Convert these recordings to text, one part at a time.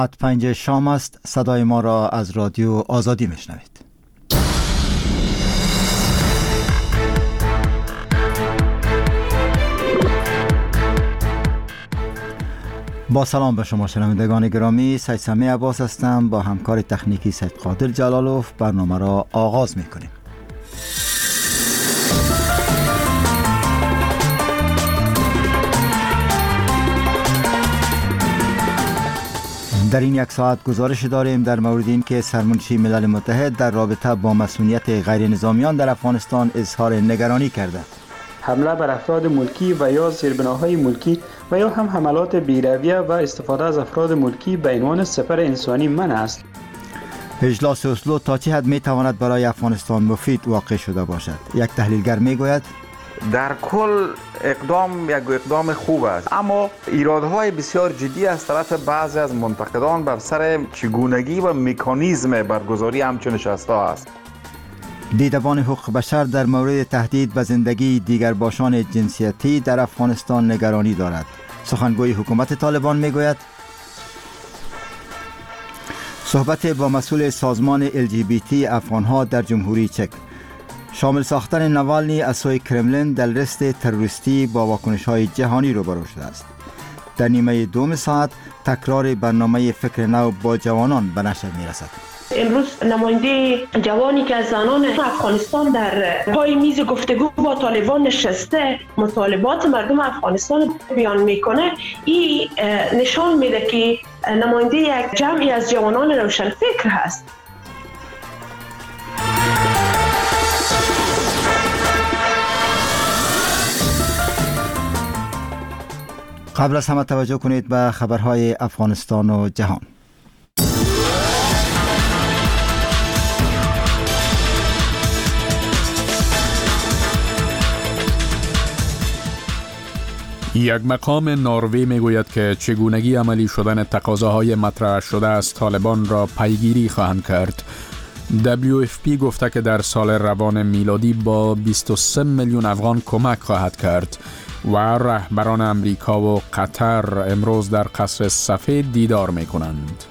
5 شام است. صدای ما را از رادیو آزادی میشنوید. با سلام به شما شنوندگان گرامی، سید سمی عباس هستم. با همکار تکنیکی سید قادر جلالوف برنامه را آغاز میکنیم. در این یک ساعت گزارش داریم در مورد این که سرمنشی ملل متحد در رابطه با مسئولیت غیر نظامیان در افغانستان اظهار نگرانی کرده. حمله بر افراد ملکی و یا زیربناهای ملکی و یا هم حملات بی‌رویه و استفاده از افراد ملکی به عنوان سپر انسانی منع است. اجلاس اسلو تا چه حد میتواند برای افغانستان مفید واقع شده باشد؟ یک تحلیلگر میگوید در کل اقدام خوب است، اما ایرادهای بسیار جدی از طرف بعضی از منتقدان بر سر چگونگی و مکانیزم برگزاری همچون نشست‌ها است. دیدبان حقوق بشر در مورد تهدید به زندگی دیگرباشان جنسیتی در افغانستان نگرانی دارد. سخنگوی حکومت طالبان میگوید صحبت با مسئول سازمان LGBT افغانها در جمهوری چک. شامل ساختن نوالنی از سوی کرملین در لیست تروریستی با واکنش‌های جهانی روبرو شده است. در نیمه دوم ساعت تکرار برنامه فکر نو با جوانان به نشر می‌رسد. امروز نماینده جوانی که از زنان افغانستان در پای میز گفتگو با طالبان نشسته مطالبات مردم افغانستان بیان میکنه، این نشان میده که نماینده یک جمعی از جوانان روشنفکر هست. قبل از همه توجه کنید به خبرهای افغانستان و جهان. یک مقام نروژ میگوید که چگونگی عملی شدن تقاضاهای مطرح شده از طالبان را پیگیری خواهند کرد. WFP گفته که در سال روان میلادی با 23 میلیون افغان کمک خواهد کرد و رهبران امریکا و قطر امروز در قصر سفید دیدار میکنند.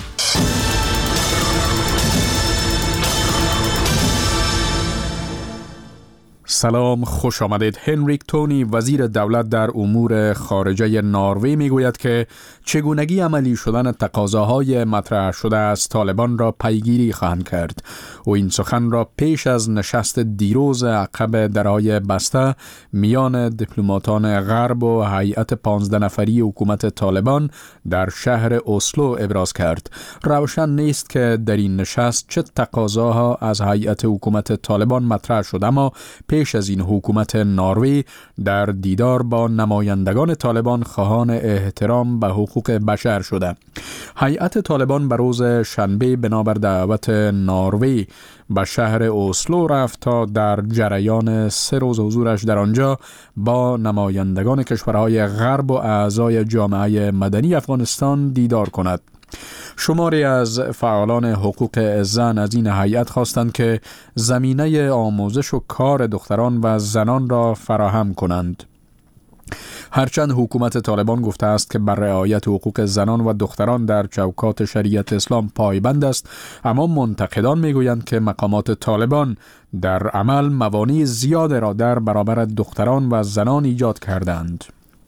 سلام، خوش آمدید. هنریک تونی وزیر دولت در امور خارجه نروژ میگوید که چگونگی عملی شدن تقاضاهای مطرح شده از طالبان را پیگیری خواهند کرد. او این سخن را پیش از نشست دیروز عقب درهای بسته میان دیپلماتان غرب و هیئت 15 نفری حکومت طالبان در شهر اسلو ابراز کرد. روشن نیست که در این نشست چه تقاضاها از هیئت حکومت طالبان مطرح شده، اما پیش از این حکومت نروژ در دیدار با نمایندگان طالبان خواهان احترام به حقوق بشر شده. هیئت طالبان به روز شنبه بنابر دعوت نروژ به شهر اسلو رفت تا در جریان 3 روز حضورش در آنجا با نمایندگان کشورهای غرب و اعضای جامعه مدنی افغانستان دیدار کند. شماری از فعالان حقوق زن از این هیئت خواستند که زمینه آموزش و کار دختران و زنان را فراهم کنند. هرچند حکومت طالبان گفته است که بر رعایت حقوق زنان و دختران در چوکات شریعت اسلام پایبند است، اما منتقدان میگویند که مقامات طالبان در عمل موانع زیاد را در برابر دختران و زنان ایجاد کردند.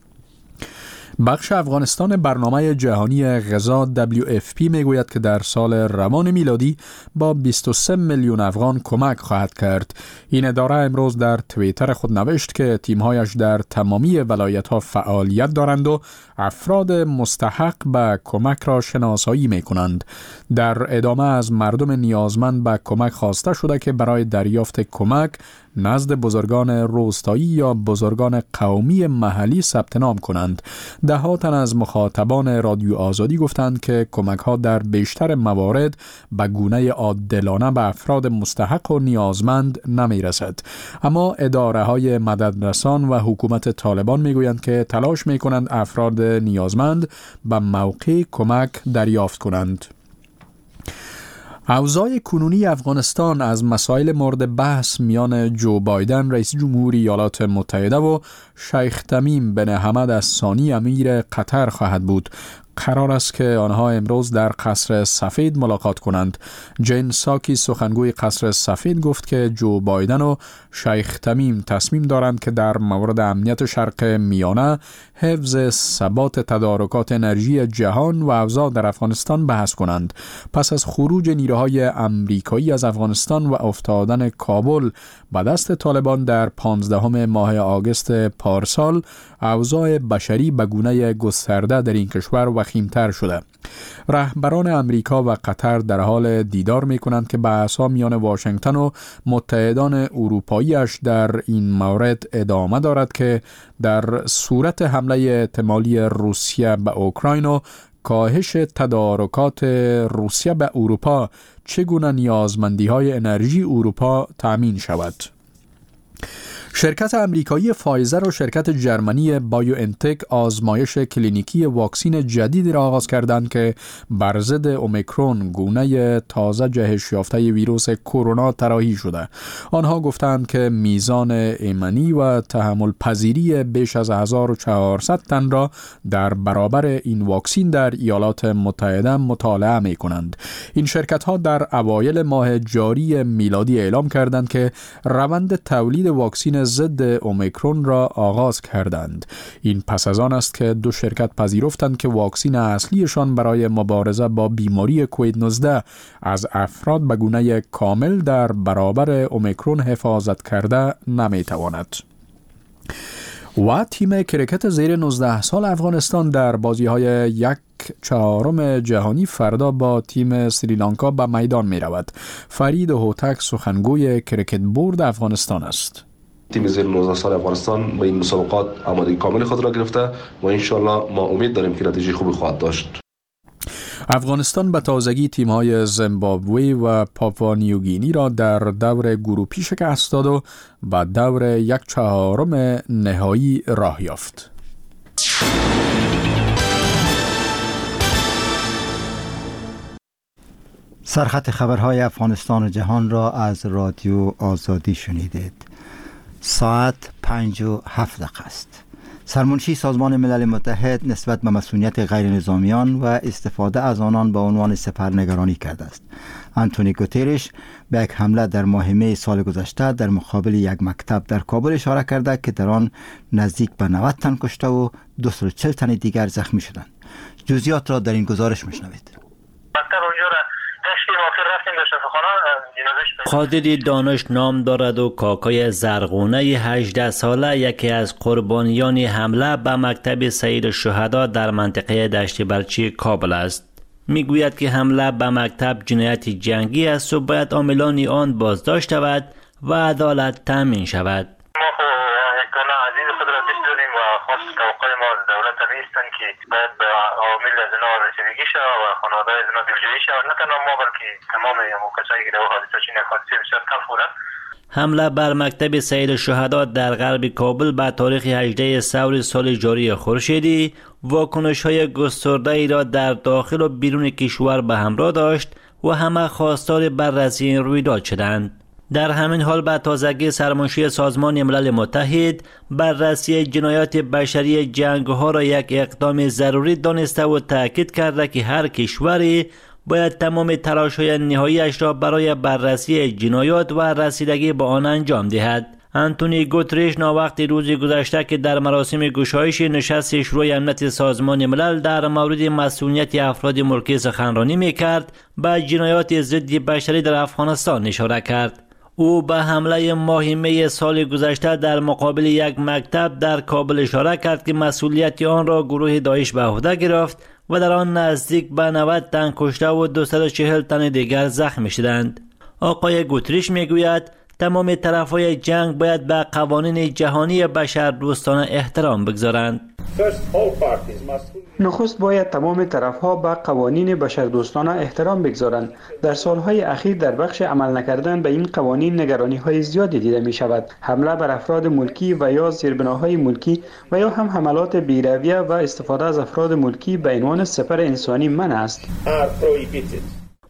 بخش افغانستان برنامه جهانی غذا WFP میگوید که در سال روان میلادی با 23 میلیون افغان کمک خواهد کرد. این اداره امروز در توییتر خود نوشت که تیم‌هایش در تمامی ولایت‌ها فعالیت دارند و افراد مستحق به کمک را شناسایی می‌کنند. در ادامه از مردم نیازمند به کمک خواسته شده که برای دریافت کمک نزد بزرگان روستایی یا بزرگان قومی محلی ثبت نام کنند. ده‌ها تن از مخاطبان رادیو آزادی گفتند که کمک‌ها در بیشتر موارد به گونه عادلانه به افراد مستحق و نیازمند نمی‌رسد. اما اداره‌های مددرسان و حکومت طالبان می‌گویند که تلاش می‌کنند افراد نیازمند به موقع کمک دریافت کنند. اوضاع کنونی افغانستان از مسائل مورد بحث میان جو بایدن رئیس جمهوری ایالات متحده و شیخ تمیم بن حمد الثانی امیر قطر خواهد بود. قرار است که آنها امروز در قصر سفید ملاقات کنند. جین ساکی سخنگوی قصر سفید گفت که جو بایدن و شیخ تمیم تصمیم دارند که در مورد امنیت شرق میانه، حفظ ثبات تدارکات انرژی جهان و اوضاع در افغانستان بحث کنند. پس از خروج نیروهای امریکایی از افغانستان و افتادن کابل به دست طالبان در 15 ماه آگوست پارسال، اوضاع بشری به گونه گسترده در این کشور وخیم‌تر شده. رهبران امریکا و قطر در حال دیدار می‌کنند که بحث‌ها میان واشنگتن و متحدان اروپایی‌اش در این مورد ادامه دارد که در صورت حمله احتمالی روسیه به اوکراین و کاهش تدارکات روسیه به اروپا چگونه نیازمندی‌های انرژی اروپا تأمین شود. شرکت امریکایی فایزر و شرکت جرمنی بایو انتک آزمایش کلینیکی واکسن جدیدی را آغاز کردند که بر ضد اومیکرون گونه تازه جهش یافته ویروس کرونا طراحی شده. آنها گفتند که میزان ایمنی و تحمل پذیری بیش از 1400 تن را در برابر این واکسن در ایالات متحده مطالعه می کنند. این شرکت ها در اوایل ماه جاری میلادی اعلام کردند که روند تولید واکسن ضد اومیکرون را آغاز کردند. این پس از آن است که دو شرکت پذیرفتند که واکسن اصلیشان برای مبارزه با بیماری کووید 19 از افراد به گونه کامل در برابر اومیکرون حفاظت کرده نمیتواند. و تیم کرکت زیر 19 سال افغانستان در بازی‌های 1/4 جهانی فردا با تیم سریلانکا به میدان می رود. فرید هوتک سخنگوی کرکت بورد افغانستان است. تیم زیر 19 سال افغانستان به این مسابقات آمادگی کامل خود را گرفته و انشالله ما امید داریم که نتیجه خوبی خواهد داشت. افغانستان به تازگی تیم‌های زیمبابوه و پاپوا نیوگینی را در دور گروهی شکست داد و به دور 1/4 نهایی راه یافت. سرخط خبرهای افغانستان و جهان را از رادیو آزادی شنیدید. ساعت 5:07 است. سرمنشی سازمان ملل متحد نسبت به مسئولیت غیر نظامیان و استفاده از آنان به عنوان سپر نگرانی کرده است. آنتونی گوترش به یک حمله در ماه می سال گذشته در مقابل یک مکتب در کابل اشاره کرده که در آن نزدیک به 90 تن کشته و 240 تن دیگر زخمی شدند. جزئیات را در این گزارش میشنوید. قادری دانش نام دارد و کاکای زرغونه 18 ساله یکی از قربانیان حمله به مکتب سید الشهدا در منطقه دشت برچی کابل است. میگوید که حمله به مکتب جنایت جنگی است و باید عاملان آن بازداشت شود و عدالت تامین شود. ما یک عزیز خود را داشت داریم و خاص توقع ما از دولت نیستن که باید به عوامل از اینا رسیدگی شود و خانواده از اینا دلجویی شود، نه تنها ما بلکه تمام کسایی که در حادثه چین حادثه بسیار تلخ بودند. حمله بر مکتب سید الشهدا در غرب کابل به تاریخ 18 ثور سال جاری خورشیدی واکنش‌های گسترده‌ای را در داخل و بیرون کشور به همراه داشت و همه خواستار بررسی این رویداد شدند. در همین حال به تازگی سرمنشی سازمان ملل متحد بررسی جنایات بشری جنگ‌ها را یک اقدام ضروری دانسته و تأکید کرده که هر کشوری باید تمام تلاش‌های نهایی‌اش را برای بررسی جنایات و رسیدگی به آن انجام دهد. آنتونی گوترش ناوقت روز گذشته که در مراسم گشایش نشست شورای امنیت سازمان ملل در مورد مسئولیت افراد ملکی سخنرانی می‌کرد، به جنایات ضد بشری در افغانستان اشاره کرد. او به حمله ماه می سال گذشته در مقابل یک مکتب در کابل اشاره کرد که مسئولیت آن را گروه داعش به عهده گرفت و در آن نزدیک به 90 تن کشته و 240 تن دیگر زخمی شدند. آقای گوتریش میگوید تمام طرفهای جنگ باید به قوانین جهانی بشردوستانه احترام بگذارند. نخست باید تمام طرفها به قوانین بشردوستانه احترام بگذارند. در سالهای اخیر در بخش عمل نکردن به این قوانین نگرانی‌های زیادی دیده می شود. حمله بر افراد ملکی و یا زیربناهای ملکی و یا هم حملات بی‌رویه و استفاده از افراد ملکی به عنوان سپر انسانی منع است.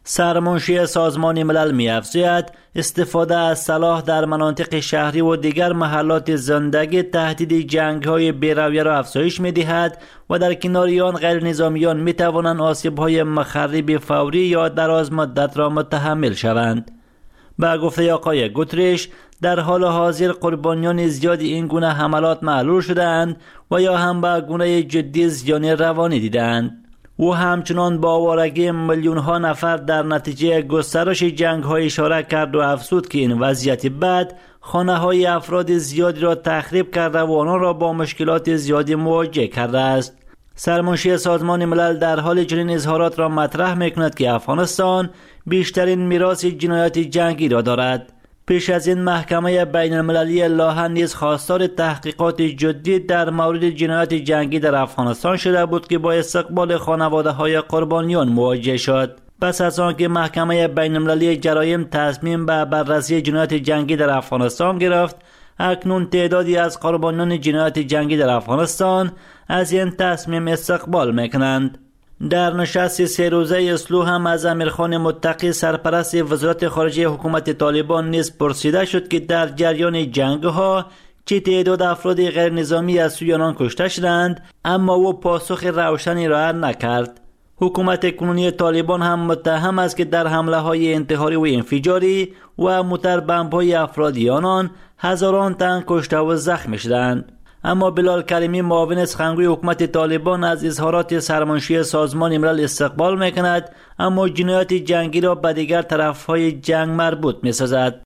سرمنشی سازمان ملل می‌افزاید استفاده از سلاح در مناطق شهری و دیگر محلات زندگی تهدید جنگ‌های بی‌رویه را افزایش می‌دهد و در کنار آن غیر نظامیان می‌توانند آسیب‌های مخرب فوری یا دراز مدت را متحمل شوند. با گفته آقای گوتریش، در حال حاضر قربانیان زیادی این گونه حملات معلول شدند و یا هم به گونه جدی زیان روانی دیدند. او همچنان با آوارگی میلیون ها نفر در نتیجه گسترش جنگ ها اشاره کرد و افزود که این وضعیت بد خانه های افراد زیادی را تخریب کرده و آنان را با مشکلات زیادی مواجه کرده است. سرمنشی سازمان ملل در حال چنین اظهارات را مطرح می‌کند که افغانستان بیشترین میراث جنایات جنگی را دارد. پیش از این محکمه بین المللی لاهه نیز خواستار تحقیقات جدی در مورد جنایات جنگی در افغانستان شده بود که با استقبال خانواده‌های قربانیان مواجه شد. پس از آنکه محکمه بین المللی جرایم تصمیم به بررسی جنایات جنگی در افغانستان گرفت، اکنون تعدادی از قربانیان جنایات جنگی در افغانستان از این تصمیم استقبال میکنند. در نشست 3 روزه اصلاح هم از امیرخان متقی سرپرست وزارت خارجه حکومت طالبان نیز پرسیده شد که در جریان جنگ ها چه تعداد افراد غیر نظامی از سوی آنان کشته شدند، اما او پاسخ روشنی ارائه نکرد. حکومت کنونی طالبان هم متهم است که در حمله های انتحاری و انفجاری و موتر بمب های افرادی آنان هزاران تن کشته و زخمی شدند. اما بلال کریمی معاون سخنگوی حکومت طالبان از اظهارات سرمنشی سازمان ملل استقبال میکند، اما جنایات جنگی را به دیگر طرفهای جنگ مربوط میسازد.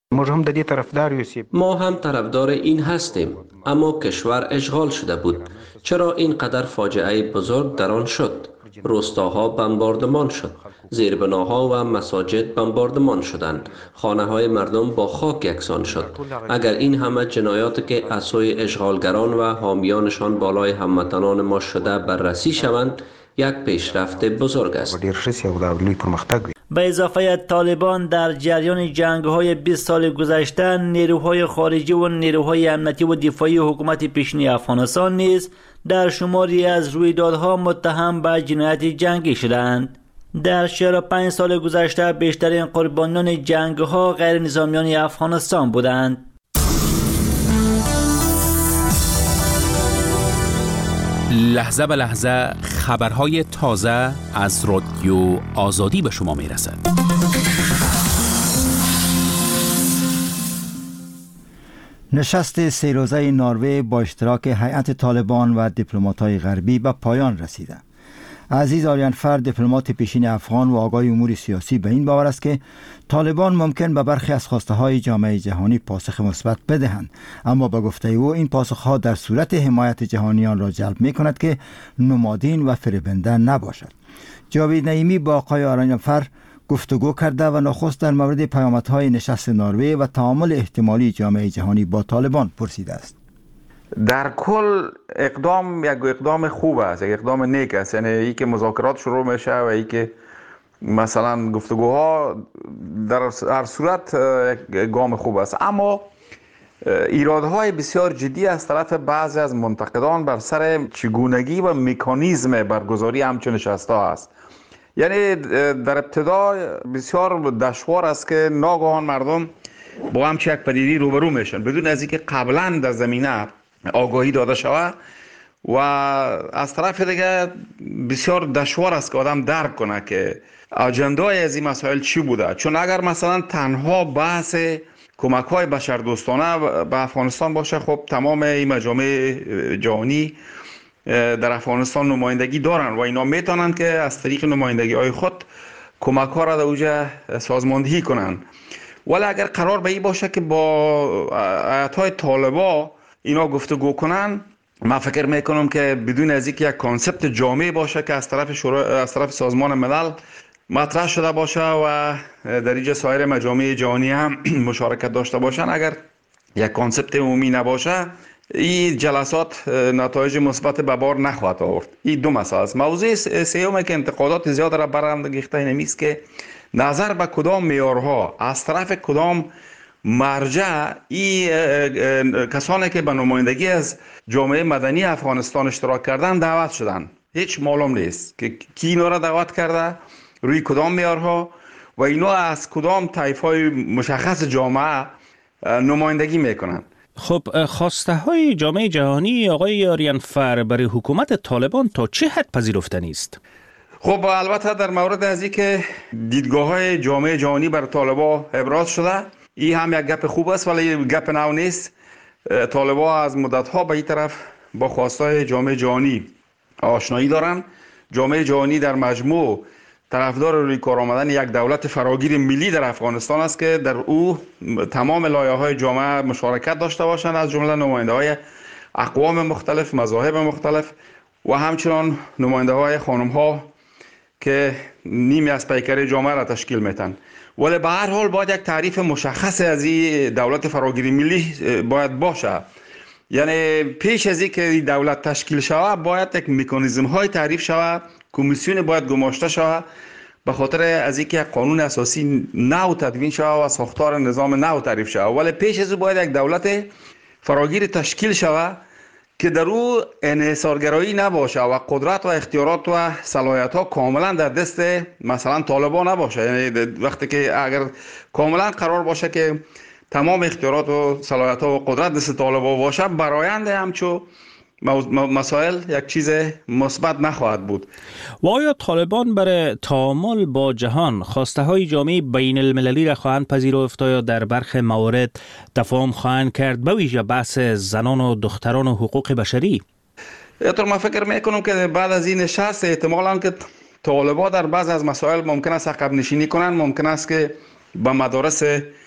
ما هم طرفدار این هستیم، اما کشور اشغال شده بود. چرا اینقدر فاجعه بزرگ در آن شد؟ روستاها بمباردمان شد، زیربناها و مساجد بمباردمان شدند، خانه های مردم با خاک یکسان شد. اگر این همه جنایات که از سوی اشغالگران و حامیانشان بالای هموطنان ما شده بررسی شوند، یک پیشرفت بزرگ است. به اضافه طالبان در جریان جنگ‌های 20 سال گذشته نیروهای خارجی و نیروهای امنیتی و دفاعی حکومت پیشین افغانستان نیز در شماری از رویدادها متهم به جنایت جنگی شدند. در 45 سال گذشته بیشترین قربانیان جنگ‌ها غیر نظامیان افغانستان بودند. لحظه به لحظه خبرهای تازه از رادیو آزادی به شما میرسد. نشست 3 روزه نروژ با اشتراک هیئت طالبان و دیپلمات‌های غربی به پایان رسیده. عزیز آریانفر، دیپلمات پیشین افغان و آگاه امور سیاسی، به این باور است که طالبان ممکن به برخی از خواسته‌های جامعه جهانی پاسخ مثبت بدهند، اما به گفته او این پاسخ‌ها در صورت حمایت جهانیان را جلب می‌کند که نمادین و فریبنده نباشد. جاوید نعیمی با آقای آریانفر گفتگو کرده و نخست در مورد پیامدهای نشست نروژ و تعامل احتمالی جامعه جهانی با طالبان پرسیده است. در کل یک اقدام خوب است، یک اقدام نیک است. یعنی ای که مذاکرات شروع میشه و ای که مثلا گفتگوها در هر صورت یک گام خوب است، اما ایرادهای بسیار جدی از طرف بعضی از منتقدان بر سر چگونگی و مکانیزم برگزاری همچون نشست‌ها است. یعنی در ابتدا بسیار دشوار است که ناگهان مردم با همچین یک پدیدی روبرو میشن بدون از اینکه قبلا در زمینه آگاهی داده شود، و از طرف دیگه بسیار دشوار است که آدم درک کنه که اجندای از این مسائل چی بوده. چون اگر مثلا تنها بحث کمک‌های بشردوستانه به افغانستان باشه، خب تمام این مجامع جهانی در افغانستان نمایندگی دارن و اینا میتونن که از طریق نمایندگی های خود کمک ها را در اوجه سازماندهی کنن. ولی اگر قرار به این باشه که با ایت‌های طالبا اینا گفتگو کنن، من فکر میکنم که بدون از اینکه یک کانسپت جامع باشه که از طرف سازمان ملل مطرح شده باشه و در اینجا سایر مجامع جهانی هم مشارکت داشته باشن، اگر یک کانسپت عمومی نباشه، این جلسات نتایج مثبت به بار نخواهد آورد. این دو مسئله است. موضوع سوم که انتقادات زیاد را برانگیخته نمیست که نظر به کدام معیارها از طرف کدام مرجع این کسانی که به نمایندگی از جامعه مدنی افغانستان اشتراک کردن دعوت شدن هیچ معلوم نیست که کی اینا را دعوت کرده، روی کدام معیارها و اینا از کدام طایف‌های مشخص جامعه نمایندگی میکنن. خب خواسته های جامعه جهانی آقای یاریانفر برای حکومت طالبان تا چه حد پذیرفتنی است؟ خب البته در مورد از اینکه دیدگاه های جامعه جهانی بر طالبان ابراز شده، این هم یک گپ خوب است ولی گپ نو نیست. طالبان از مدت ها به این طرف با خواسته های جامعه جهانی آشنایی دارن. جامعه جهانی در مجموع طرفدار روی کار آمدن یک دولت فراگیر ملی در افغانستان است که در او تمام لایه‌های جامعه مشارکت داشته باشند، از جمله نماینده‌های اقوام مختلف، مذاهب مختلف و همچنان نماینده‌های خانم‌ها که نیمی از پیکره جامعه را تشکیل میتن. ولی به هر حال باید یک تعریف مشخص از این دولت فراگیر ملی باید باشه. یعنی پیش از اینکه دولت تشکیل شود باید یک مکانیزم های تعریف شود، کمیسیون باید گماشته شود به خاطر از اینکه قانون اساسی نو تدوین شود و ساختار نظام نو تعریف شود. ولی پیش از او باید یک دولت فراگیر تشکیل شود که در او انحصارگرایی نباشه و قدرت و اختیارات و صلاحیت ها کاملا در دست مثلا طالبان نباشه. یعنی وقتی که اگر کاملا قرار باشه که تمام اختیارات و صلاحیت ها و قدرت دست طالبان باشه، برآیند همچو مسائل یک چیز مثبت نخواهد بود. و آیا طالبان برای تعامل با جهان خواسته های جامعه بین المللی را خواهند پذیرفت یا در برخی موارد تفاهم خواهند کرد، به ویژه بحث زنان و دختران و حقوق بشری؟ من فکر میکنم که بعد از این نشست احتمالاً که طالبان در بعض از مسائل ممکن است عقب نشینی کنند. ممکن است که به مدارس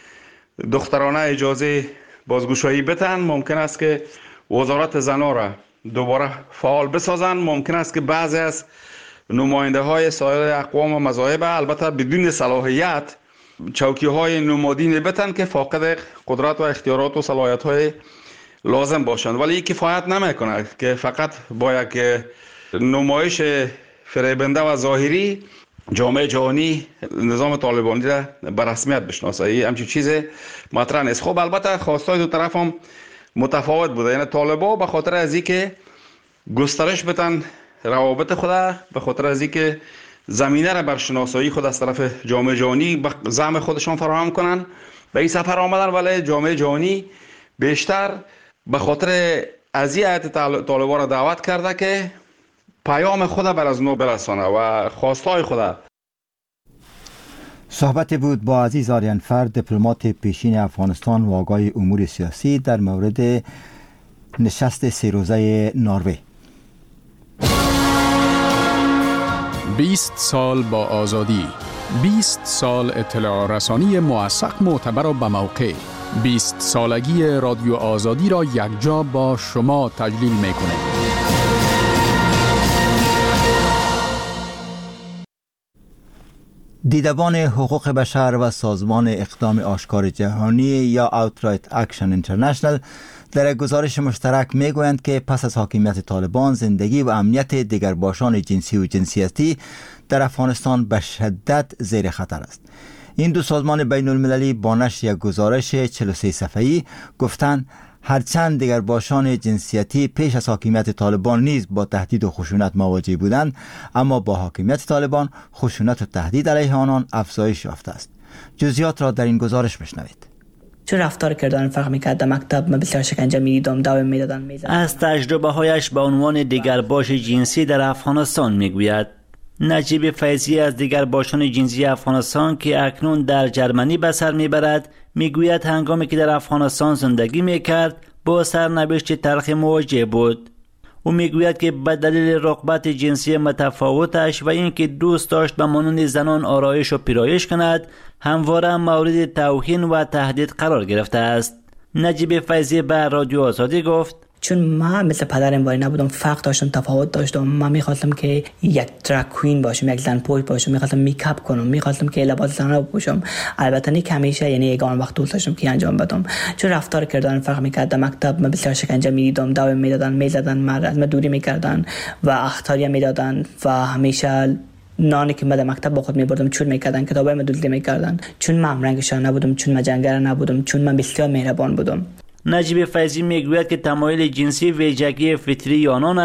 دخترانه اجازه بازگشایی بدن، ممکن است که وزارت زنان را دوباره فعال بسازند، ممکن است که بعضی از نماینده های سایر اقوام و مذاهب البته بدون صلاحیت چوکی های نمادینه بتن که فاقد قدرت و اختیارات و صلاحیت های لازم باشند. ولی این کفایت نمیکنه که فقط با یک نمایش فریبنده و ظاهری جامعه جهانی نظام طالبانی را به رسمیت بشناسه. این همچین چیز مطرح نیست. خب البته خواستای دو طرف هم متفاوت بوده. یعنی طالبان به خاطر از اینکه گسترش بدن روابط خود، به خاطر از اینکه زمینه را بر شناسایی خود از طرف جامعه جهانی به زعم خودشان فراهم کنن به این سفر آمدن. ولی جامعه جهانی بیشتر به خاطر از این هیئت طالبان را دعوت کرده که پیام خود بر از نو برسانه و خواستای خود. صحبت بود با عزیز آریانفر، دیپلمات پیشین افغانستان و آگاه امور سیاسی در مورد نشست 3 روزه نروژ. 20 سال با آزادی، 20 سال اطلاع رسانی موثق، معتبر و به موقع. 20 سالگی رادیو آزادی را یکجا با شما تجلیل می‌کنه. دیدبان حقوق بشر و سازمان اقدام آشکار جهانی یا Outright Action International در گزارش مشترک میگویند که پس از حاکمیت طالبان زندگی و امنیت دیگرباشان جنسی و جنسیتی در افغانستان به شدت زیر خطر است. این دو سازمان بین المللی با نشر یک گزارش 43 صفحه‌ای گفتند هرچند دیگرباشان جنسیتی پیش از حاکمیت طالبان نیز با تهدید و خشونت مواجه بودند، اما با حاکمیت طالبان خشونت و تهدید علیه آنان افزایش یافته است. جزئیات را در این گزارش بشنوید. چون رفتار کردن فرق میکرد در مکتب من بسیار شکنجه میدیدم، داوم میدادن. از تجربه هایش به عنوان دیگرباش جنسی در افغانستان میگوید. نجیب فیضی از دیگرباشان جنسی افغانستان که اکنون در جرمنی به سر میبرد میگوید هنگامی که در افغانستان زندگی میکرد با سرنوشت تلخی مواجه بود. او میگوید که به دلیل رغبت جنسی متفاوتش و اینکه دوست داشت به مانند زنان آرایش و پیرایش کند، همواره مورد توهین و تهدید قرار گرفته است. نجیب فیضی به رادیو آزادی گفت چون من مثل پدرم وای نبودم، فرق داشتم، تفاوت داشتم. من میخواستم که یک درگ کوین باشم، یک زن پوش باشم، میخواستم میکاپ کنم، میخواستم که لباس زنانه بپوشم. البته نه همیشه، یعنی یگان وقت دوست داشتم که انجام بدم. چون رفتار کردن فرق میکرد در مکتب من بسیار شکنجه میدیدم، داوم میدادن، میزدن، من از من دوری میکردن و اخطاریه میدادن و همیشه نانی که من در مکتب با خود میبردم چور میکردن، کتابای من دزدی میکردن. چون من رنگشان نبودم، چون من جنگل نبودم، چون من بسیار مهربان بودم. نجیب فیضی میگوید که تمایل جنسی ویژگی فطری آنان است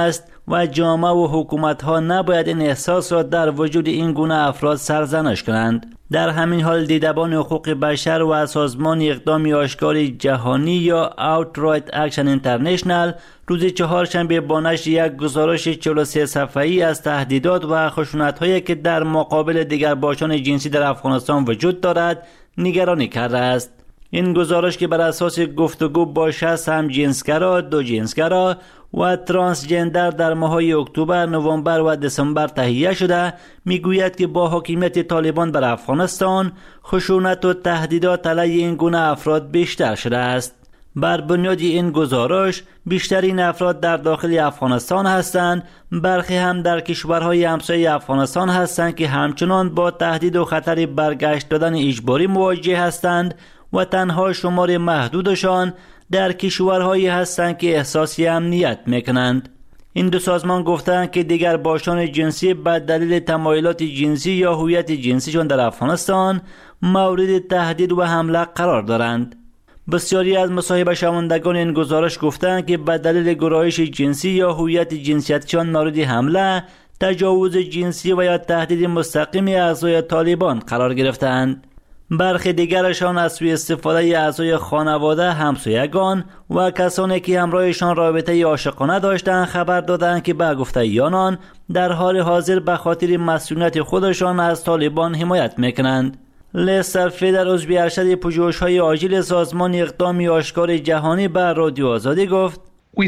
و جامعه و حکومت‌ها نباید این احساس را در وجود این گونه افراد سرزنش کنند. در همین حال دیدبان حقوق بشر و سازمان اقدام آشکار جهانی یا Outright Action International روز چهارشنبه با نشر یک گزارش 43 صفحه‌ای از تهدیدات و خشونت‌هایی که در مقابل دیگرباشان جنسی در افغانستان وجود دارد نگرانی کرده است. این گزارش که بر اساس گفتگو با 60 همجنسگرا، دو جنسگرا و ترانسجندر در ماه‌های اکتبر، نوامبر و دسامبر تهیه شده میگوید که با حاکمیت طالبان بر افغانستان خشونت و تهدیدات علیه این گونه افراد بیشتر شده است. بر بنیاد این گزارش بیشترین افراد در داخل افغانستان هستند، برخی هم در کشورهای همسایه افغانستان هستند که همچنان با تهدید و خطر برگشت دادن اجباری مواجه هستند و تنها شمار محدودشان در کشورهایی هستند که احساس امنیت میکنند. این دو سازمان گفتند که دیگر باشان جنسی به دلیل تمایلات جنسی یا هویت جنسیشان در افغانستان مورد تهدید و حمله قرار دارند. بسیاری از مصاحبه شوندگان این گزارش گفتند که به دلیل گرایش جنسی یا هویت جنسیتشان مورد حمله، تجاوز جنسی و یا تهدید مستقیم اعضای طالبان قرار گرفتند. برخی دیگرشان از سوء استفاده اعضای خانواده، همسایگان و کسانی که همراهشان رابطه عاشقانه داشتند خبر دادند که به گفته آنان در حال حاضر به خاطر مسئولیت خودشان از طالبان حمایت میکنند. لستر فیدر عضو ارشد پژوهش‌های عاجل سازمان اقدام آشکار جهانی به رادیو آزادی گفت: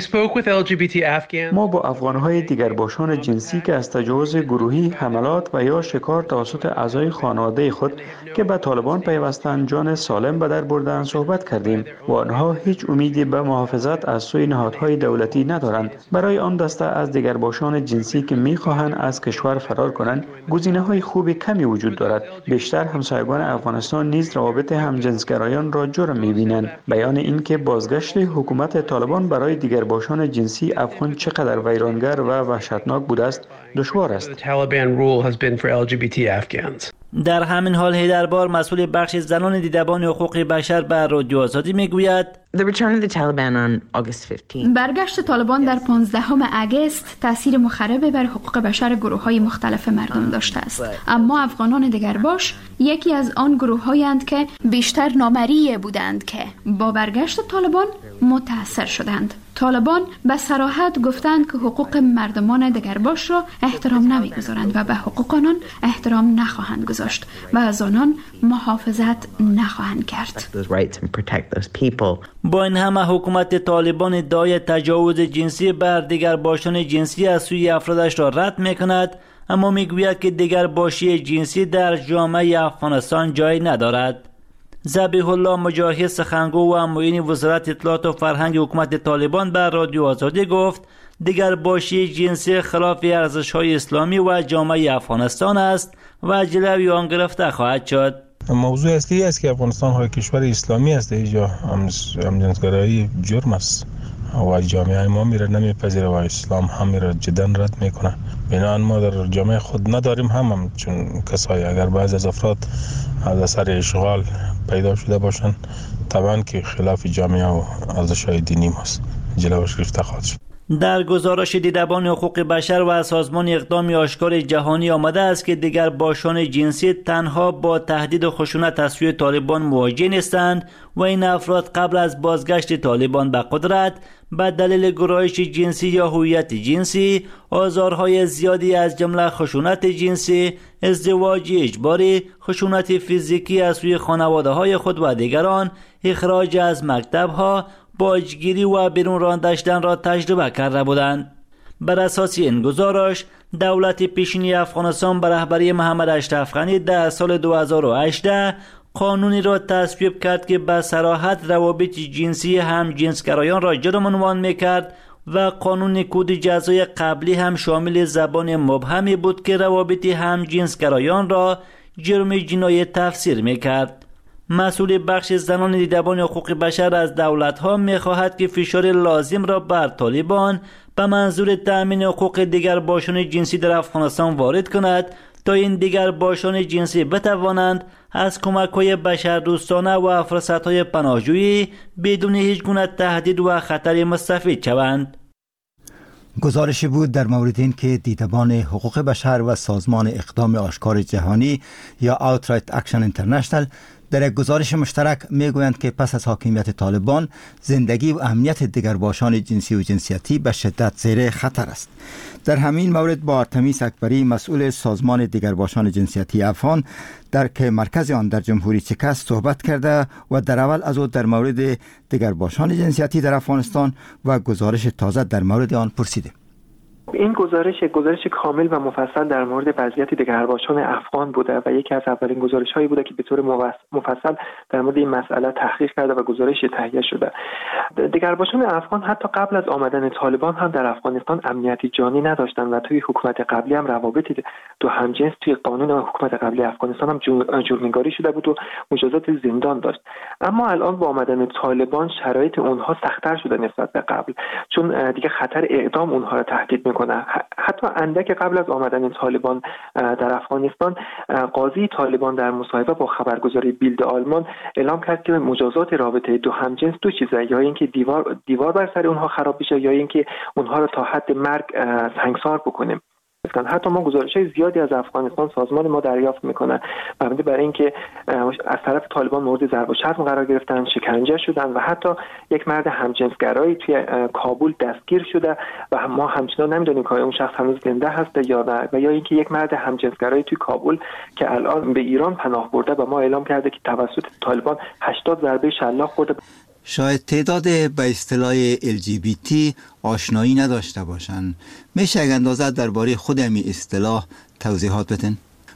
ما با افغان‌های دیگرباشان جنسی که از تجاوز گروهی، حملات و یا شکار توسط اعضای خانواده خود که به طالبان پیوستند جان سالم به در بردند صحبت کردیم و آنها هیچ امیدی به محافظت از سوی نهادهای دولتی ندارند. برای آن دسته از دیگرباشان جنسی که می‌خواهند از کشور فرار کنند، گزینه‌های خوب کمی وجود دارد. بیشتر همسایگان افغانستان نیز روابط همجنسگرایان را جرم می‌بینند. بیان این که بازگشت حکومت طالبان برای دیگرباشان جنسی افغان چقدر ویرانگر و وحشتناک بوده است دشوار است. در همین حال هیدربار مسئول بخش زنان دیدبان حقوق بشر به رادیو آزادی میگوید: برگشت طالبان در 15 اگست تاثیر مخرب بر حقوق بشر گروه‌های مختلف مردم داشته است، اما افغانان دیگرباش یکی از آن گروه‌هایند که بیشتر نامرئی بودند که با برگشت طالبان متاثر شدند. طالبان به صراحت گفتند که حقوق مردمان دیگرباش را احترام نمی‌گذارند و به حقوق آنان احترام نخواهند گذاشت و از آنان محافظت نخواهند کرد. با این همه حکومت طالبان ادعای تجاوز جنسی بر دیگرباشان جنسی از سوی افرادش را رد می‌کند، اما میگوید که دیگرباشی جنسی در جامعه افغانستان جای ندارد. ذبیح الله مجاهد، سخنگو و معین وزارت اطلاعات و فرهنگ حکومت طالبان بر رادیو آزادی گفت: دیگرباشی جنسی خلاف ارزش‌های اسلامی و جامعه افغانستان است و جلوی آن گرفته خواهد شد. موضوع اصلی است که افغانستان های کشور اسلامی است، اینجا همجنسگرایی جرم است و جامعه ما میره نمیپذیره و اسلام هم میره جدا رد میکنه. بنابراین ما در جامعه خود نداریم هم چون کسایی اگر بعض از افراد از اثر اشغال پیدا شده باشند طبعا که خلاف جامعه و ارزش‌های دینی ماست، جلوش گرفته خواهد شد. در گزارش دیدبان حقوق بشر و سازمان اقدام آشکار جهانی آمده است که دیگرباشان جنسی تنها با تهدید و خشونت از سوی طالبان مواجه نیستند و این افراد قبل از بازگشت طالبان به قدرت به دلیل گرایش جنسی یا هویت جنسی، آزارهای زیادی از جمله خشونت جنسی، ازدواج اجباری، خشونت فیزیکی از سوی خانواده‌های خود و دیگران، اخراج از مکتب‌ها، باجگیری و بیرون رانداشتن را تجربه کرده بودند. بر اساس این گزارش دولت پیشینی افغانستان به رهبری محمد اشرف غنی در سال 2018 قانونی را تصویب کرد که به صراحت روابط جنسی همجنسگرایان را جرم عنوان می‌کرد و قانون کد جزای قبلی هم شامل زبان مبهمی بود که روابط همجنسگرایان را جرم جنایی تفسیر می‌کرد. مسئول بخش زنان دیدبان حقوق بشر از دولت‌ها می‌خواهد که فشار لازم را بر طالبان به منظور تأمین حقوق دیگرباشان جنسی در افغانستان وارد کند تا این دیگرباشان جنسی بتوانند از کمک‌های بشردوستانه و فرصت‌های پناهجویی بدون هیچ گونه تهدید و خطر مستفید شوند. گزارش بود در مورد این که دیدبان حقوق بشر و سازمان اقدام آشکار جهانی یا Outright Action International در یک گزارش مشترک میگویند که پس از حاکمیت طالبان زندگی و امنیت دیگرباشان جنسی و جنسیتی به شدت زیر خطر است. در همین مورد با ارتمیس اکبری مسئول سازمان دیگرباشان جنسیتی افغان در که مرکز آن در جمهوری چک است صحبت کرده و در اول از او در مورد دیگرباشان جنسیتی در افغانستان و گزارش تازه در مورد آن پرسیده. این گزارش کامل و مفصل در مورد وضعیت دیگرباشان افغان بوده و یکی از اولین گزارش‌هایی بوده که به طور مفصل در مورد این مسئله تحقیق کرده و گزارش تهیه شده. دیگرباشان افغان حتی قبل از آمدن طالبان هم در افغانستان امنیتی جانی نداشتند و توی حکومت قبلی هم روابط دو همجنس توی قانون حکومت قبلی افغانستان هم جرم‌نگاری شده بود و مجازات زندان داشت. اما الان با آمدن طالبان شرایط اونها سخت‌تر شده نسبت به قبل، چون دیگه خطر اعدام اونها را تهدید میکنه. حتی اندک قبل از آمدن طالبان در افغانستان، قاضی طالبان در مصاحبه با خبرگزاری بیلد آلمان اعلام کرد که مجازات رابطه دو همجنس دو چیزه، یا اینکه دیوار بر سر اونها خراب بشه یا اینکه اونها را تا حد مرگ سنگسار بکنیم. حتی ما گزارش‌های زیادی از افغانستان سازمان ما دریافت میکنه مبنی بر اینکه از طرف طالبان مورد ضرب و شتم قرار گرفتن، شکنجه شدن و حتی یک مرد همجنسگرایی توی کابل دستگیر شده و ما همچنان نمیدونیم که اون شخص هنوز زنده هست یا نه، و یا اینکه یک مرد همجنسگرایی توی کابل که الان به ایران پناه برده و ما اعلام کرده که توسط طالبان 80 ضربه شلاق خورده. شاید تعداد به اصطلاح LGBT آشنایی نداشته باشند. میشه اگه اندازه درباره خود همین اصطلاح توضیحات بدین؟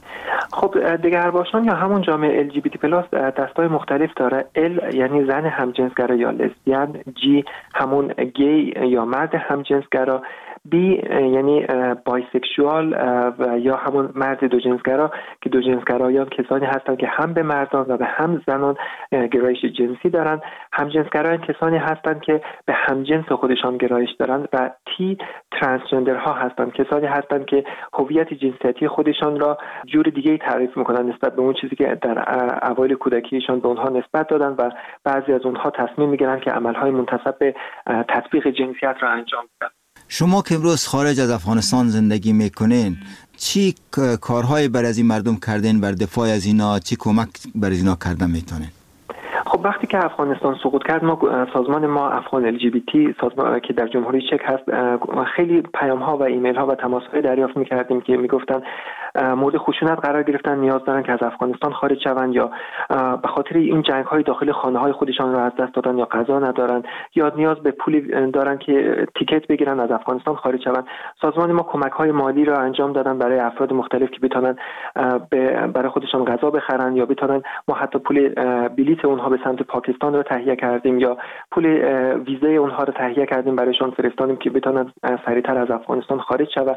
خب دیگرباشان یا همون جامعه LGBT+ دستای مختلف داره. L یعنی زن همجنسگرا یا لزبیان، G همون گی یا مرد همجنسگرا، B یعنی بایسکشوال و یا همون مرد دوجنسگرا که دوجنسگرایان کسانی هستند که هم به مردان و به هم زنان گرایش جنسی دارند. همجنسگرایان کسانی هستند که به همجنس خودشان گرایش دارند و T ترانسجندرها هستند، کسانی هستند که هویت جنسیتی خودشان را جور دیگه تعریف میکنن نسبت به اون چیزی که در اوایل کودکیشان به اونها نسبت دادن و بعضی از اونها تصمیم میگیرن که عملهای منتسب به تطبیق جنسیت را انجام بدن. شما که امروز خارج از افغانستان زندگی میکنین، چی کارهای بر از این مردم کردین بر دفاع از اینا؟ چی کمک بر اینا کردن میتونین؟ خب وقتی که افغانستان سقوط کرد، ما سازمان ما افغان LGBT سازمان که در جمهوری چک هست خیلی پیام ها و ایمیل ها و تماس های دریافت میکردیم که میگفتن مورد خشونت قرار گرفتن، نیاز دارن که از افغانستان خارج شوند یا به خاطر این جنگ های داخل خانه های خودشان را از دست دادن یا غذا ندارن یا نیاز به پولی دارن که تیکت بگیرن از افغانستان خارج شوند. سازمان ما کمک های مالی را انجام دادن برای افراد مختلف که بتونن برای خودشان غذا بخرن یا بتونن. ما حتی پول بلیط اونها به سمت پاکستان رو تهیه کردیم یا پول ویزه اونها رو تهیه کردیم برایشان فرستادیم که بتونن سریعتر از افغانستان خارج شوند.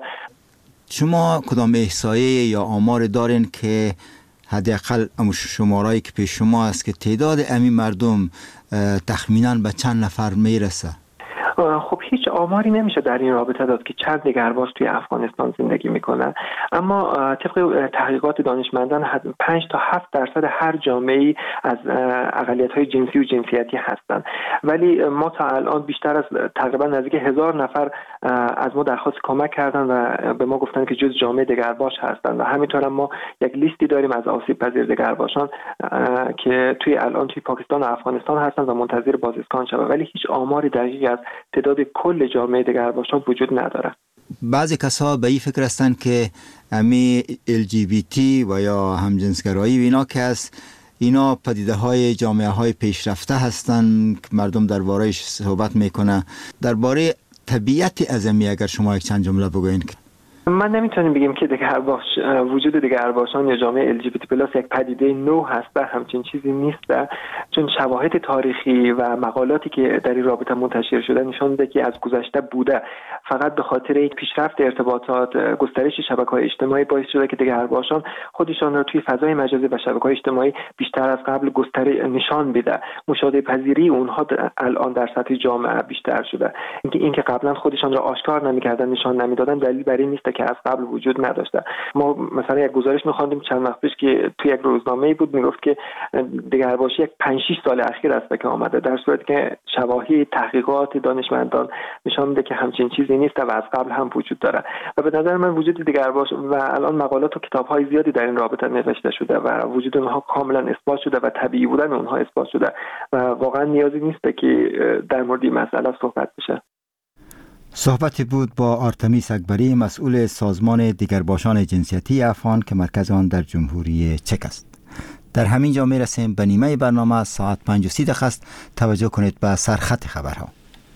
شما کدام احصایه یا آمار دارین که حداقل شمارهایی که پیش شما است که تعداد همین مردم تخمینا به چند نفر میرسه؟ خب هیچ آماری نمیشه در این رابطه داد که چند دیگرباش توی افغانستان زندگی میکنن، اما طبق تحقیقات دانشمندان 5 تا 7% هر جامعه‌ای از اقلیت‌های جنسی و جنسیتی هستند، ولی ما تا الان بیشتر از تقریبا نزدیک 1000 نفر از ما درخواست کمک کردن و به ما گفتن که جز جامعه دیگرباش هستند و همینطور هم ما یک لیستی داریم از آسیب پذیر دیگرباشان که الان توی پاکستان و افغانستان هستند و منتظر بازسازی شدن، ولی هیچ آماری دقیقی از تعداد کل جامعه دیگرباشان وجود نداره. بعضی کسا به این فکر هستند که امی LGBT و یا همجنسگرایی و اینا که است، اینا پدیده های جامعه های پیشرفته هستند که مردم درباره‌اش صحبت میکنه. درباره طبیعت ازمی اگر شما یک چند جمله بگوین. من نمیتونیم بگیم که وجود دیگرباشان یا جامعه LGBT+ یک پدیده نو هست، همچین چیزی نیست، چون شواهد تاریخی و مقالاتی که در این رابطه منتشر شده نشان میده که از گذشته بوده، فقط به خاطر پیشرفت ارتباطات، گسترش شبکه‌های اجتماعی باعث شده که دیگرباشان خودشان را توی فضای مجازی و شبکه‌های اجتماعی بیشتر از قبل نشان بده. مشاهده پذیری اونها الان در سطح جامعه بیشتر شده. اینکه قبلا خودشان را آشکار نمی‌کردن، نشان نمیدادن، دلیل بر این نیست که از قبل وجود نداشته. ما مثلا یک گزارش می‌خواندیم چند وقت پیش که توی یک روزنامه‌ای بود میگفت که دگرباشی یک 5-6 سال اخیر است که آمده، در صورتی که شواهد تحقیقات دانشمندان نشان میده که همچین چیزی نیست و از قبل هم وجود داره. و به نظر من وجود دگرباش و الان مقالات و کتاب‌های زیادی در این رابطه نوشته شده و وجود اونها کاملا اثبات شده و طبیعی بودن اونها اثبات شده و واقعا نیازی نیست که در مورد این مسئله صحبت بشه. صحبتی بود با آرتمیس اکبری، مسئول سازمان دیگرباشان جنسیتی افغان که مرکز آن در جمهوری چک است. در همین جا می رسیم به نیمه برنامه. ساعت 5:30 است. توجه کنید به سرخط خبرها.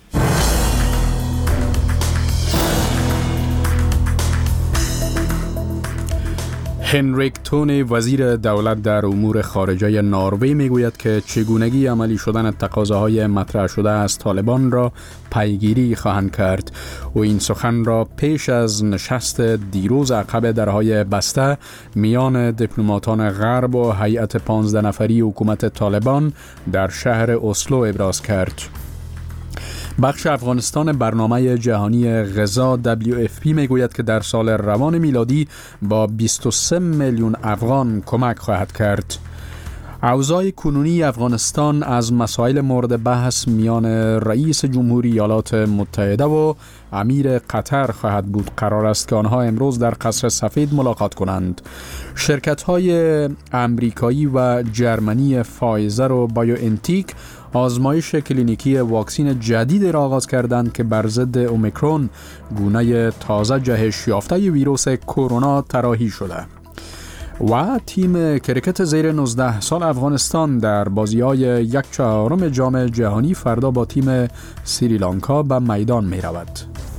هنریک تونی وزیر دولت در امور خارجه نروژ میگوید که چگونگی عملی شدن تقاضاهای مطرح شده از طالبان را پیگیری خواهند کرد. و این سخن را پیش از نشست دیروز عقب درهای بسته میان دیپلماتان غرب و هیئت 15 نفری حکومت طالبان در شهر اسلو ابراز کرد. بخش افغانستان برنامه جهانی غذا WFP میگوید که در سال روان میلادی با 23 میلیون افغان کمک خواهد کرد. اوضاع کنونی افغانستان از مسائل مورد بحث میان رئیس جمهوری ایالات متحده و امیر قطر خواهد بود. قرار است که آنها امروز در قصر سفید ملاقات کنند. شرکت‌های امریکایی و جرمنی فایزر و بایوانتیک آزمایش کلینیکی واکسین جدید را آغاز کردند که بر ضد اومیکرون، گونه تازه جهش یافته ویروس کرونا طراحی شده. و تیم کرکت زیر 19 سال افغانستان در بازی‌های 1/4 جام جهانی فردا با تیم سریلانکا به میدان می رود.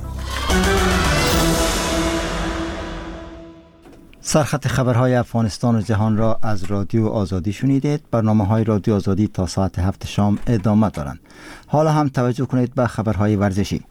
سرخط خبرهای افغانستان و جهان را از رادیو آزادی شنیدید. برنامه‌های رادیو آزادی تا ساعت 7 شام ادامه دارند. حالا هم توجه کنید به خبرهای ورزشی.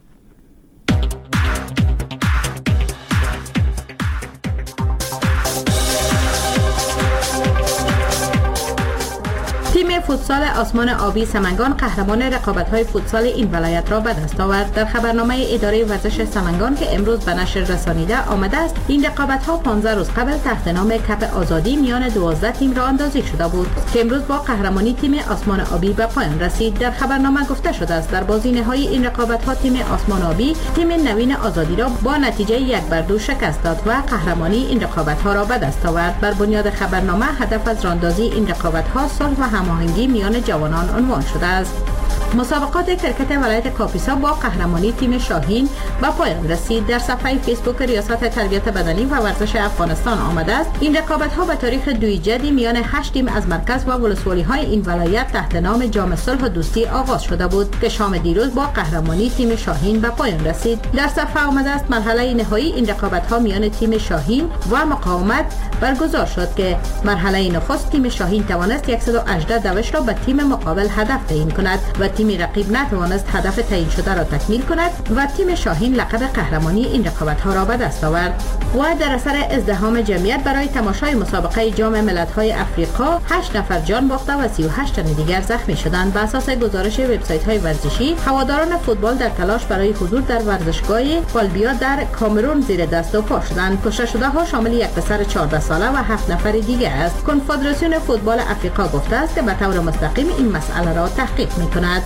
تیم فوتسال آسمان آبی سمنگان قهرمان رقابت‌های فوتسال این ولایت را به دست آورد. در خبرنامه اداره ورزش سمنگان که امروز به نشر رسانیده آمده است، این رقابت‌ها 15 روز قبل تحت نام کپ آزادی میان 12 تیم را اندازی شده بود که امروز با قهرمانی تیم آسمان آبی به پایان رسید. در خبرنامه گفته شده است در بازی نهایی این رقابت‌ها تیم آسمان آبی تیم نوین آزادی را با نتیجه 1-2 شکست داد و قهرمانی این رقابت‌ها را به دست آورد. بر بنیاد خبرنامه هدف از راندازی این رقابت‌ها صلح و هماهنگی میان جوانان عنوان شده است. مسابقات کرکت ولایت کاپیسا با قهرمانی تیم شاهین به پایان رسید. در صفحه فیسبوک ریاست تربیت بدنی و ورزش افغانستان آمده است این رقابت‌ها به تاریخ 2 جدی میان 8 تیم از مرکز و ولسوالی‌های این ولایت تحت نام جام صلح و دوستی آغاز شده بود که شام دیروز با قهرمانی تیم شاهین به پایان رسید. در صفحه آمده است مرحله نهایی این رقابت‌ها میان تیم شاهین و مقاومت برگزار شد که مرحله نخست تیم شاهین توانست 118 دوش را به تیم مقابل هدف تعیین کند و تیم رقیب نتوانست هدف تعیین شده را تکمیل کند و تیم شاهین لقب قهرمانی این رقابت‌ها را به دست آورد. و در اثر ازدحام جمعیت برای تماشای مسابقه جام ملت‌های افریقا 8 نفر جان باخته و 38 تن دیگر زخمی شدند. بر اساس گزارش وبسایت‌های ورزشی، هواداران فوتبال در تلاش برای حضور در ورزشگاه والبیا در کامرون زیر دست و پا شدند. کشته شده‌ها شامل یک پسر 14 ساله و 7 نفر دیگر است. کنفدراسیون فوتبال افریقا گفته است که به طور مستقیم این مسئله را تحقیق می‌کند.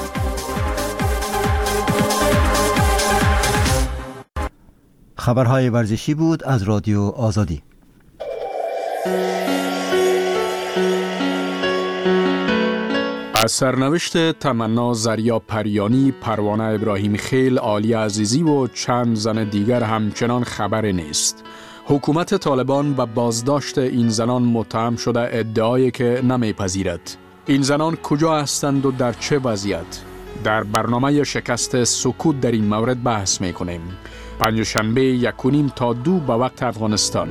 خبرهای ورزشی بود از رادیو آزادی. از سرنوشت تمنا زریا پریانی، پروانه ابراهیم خیل، عالی عزیزی و چند زن دیگر همچنان خبر نیست. حکومت طالبان به بازداشت این زنان متهم شده، ادعایی که نمیپذیرد. این زنان کجا هستند و در چه وضعیت؟ در برنامه شکست سکوت در این مورد بحث میکنیم. پنجشنبه 1:30 تا 2 به وقت افغانستان.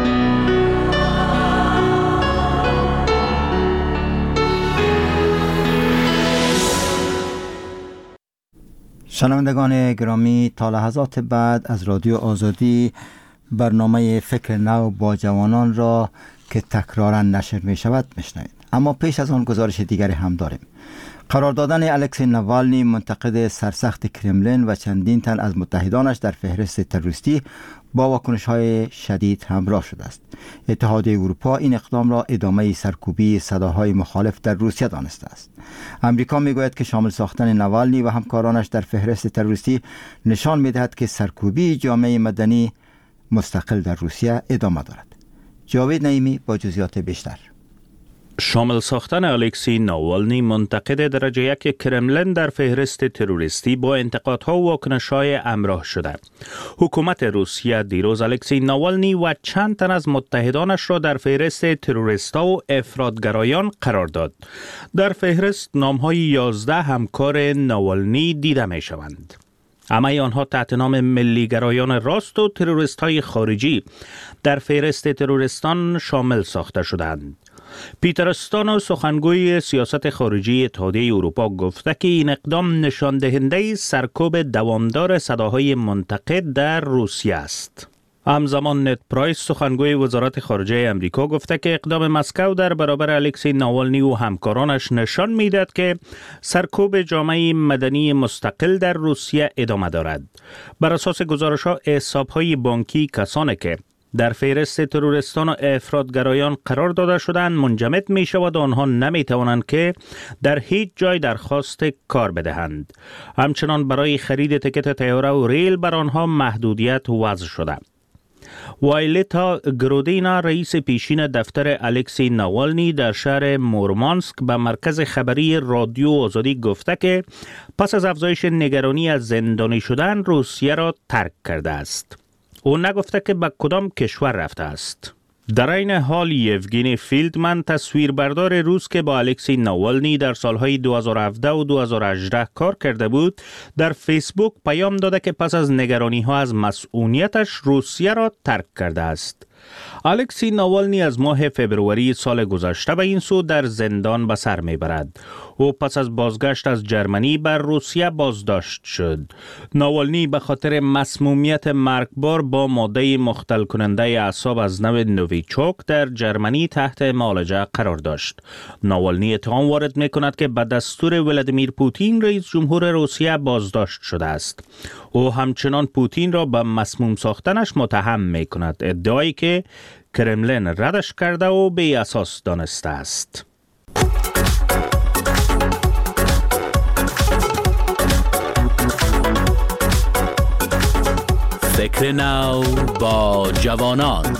شنوندگان گرامی، تا لحظات بعد از رادیو آزادی برنامه فکر نو با جوانان را که تکرارا نشر می شود میشنوید. اما پیش از آن گزارش دیگری هم داریم. قرار دادن الکسی نوالنی منتقد سرسخت کرملین و چندین تن از متحدانش در فهرست تروریستی با واکنش‌های شدید همراه شده است. اتحادیه اروپا این اقدام را ادامه سرکوبی صداهای مخالف در روسیه دانسته است. امریکا میگوید که شامل ساختن نوالنی و همکارانش در فهرست تروریستی نشان می‌دهد که سرکوبی جامعه مدنی مستقل در روسیه ادامه دارد. جاوید نعیمی با جزئیات بیشتر. شامل ساختن الکسی ناوالنی منتقد درجه یک کرملین در فهرست تروریستی با انتقادها و واکنش‌های همراه شده. حکومت روسیه دیروز الکسی ناوالنی و چند تن از متحدانش را در فهرست تروریستا و افراطگرایان قرار داد. در فهرست نام‌های 11 همکار ناوالنی دیده می‌شوند. همه آنها تحت نام ملیگرایان راست و تروریست‌های خارجی در فهرست تروریستان شامل ساخته شدند. پیتر استانو سخنگوی سیاست خارجی اتحادیه اروپا گفته که این اقدام نشان دهنده سرکوب دوامدار صداهای منتقد در روسیه است. همزمان نت پرایس سخنگوی وزارت خارجه امریکا گفته که اقدام مسکو در برابر الکسی ناوالنی و همکارانش نشان می‌دهد که سرکوب جامعه مدنی مستقل در روسیه ادامه دارد. بر اساس گزارش‌ها حساب‌های بانکی کسانی که در فهرست تروریستان و افراطگرایان قرار داده شدند منجمد می شود و آنها نمی توانند که در هیچ جای درخواست کار بدهند. همچنان برای خرید تکت طیاره و ریل بر آنها محدودیت وضع شده. وایلتا گرودینا رئیس پیشین دفتر الکسی ناوالنی در شهر مورمانسک به مرکز خبری رادیو آزادی گفته که پس از افزایش نگرانی از زندانی شدن روسیه را ترک کرده است. او نگفته که به کدام کشور رفته است. در این حال یوگینی فیلدمن تصویربردار روس که با الکسی ناوالنی در سالهای 2017 و 2018 کار کرده بود در فیسبوک پیام داده که پس از نگرانی ها از مسئولیتش روسیه را ترک کرده است. الکسی ناوالنی از ماه فبروری سال گذشته به این سو در زندان به سر میبرد. او پس از بازگشت از جرمنی بر روسیه بازداشت شد. ناوالنی به خاطر مسمومیت مرگبار با ماده مختل کننده اعصاب از نوع نویچوک در جرمنی تحت معالجه قرار داشت. ناوالنی اتهام وارد می کند که به دستور ولادیمیر پوتین رئیس جمهور روسیه بازداشت شده است. او همچنان پوتین را به مسموم ساختنش متهم می کند، ادعایی که کرملین ردش کرده و بی اساس دانسته است. فکر نو با جوانان.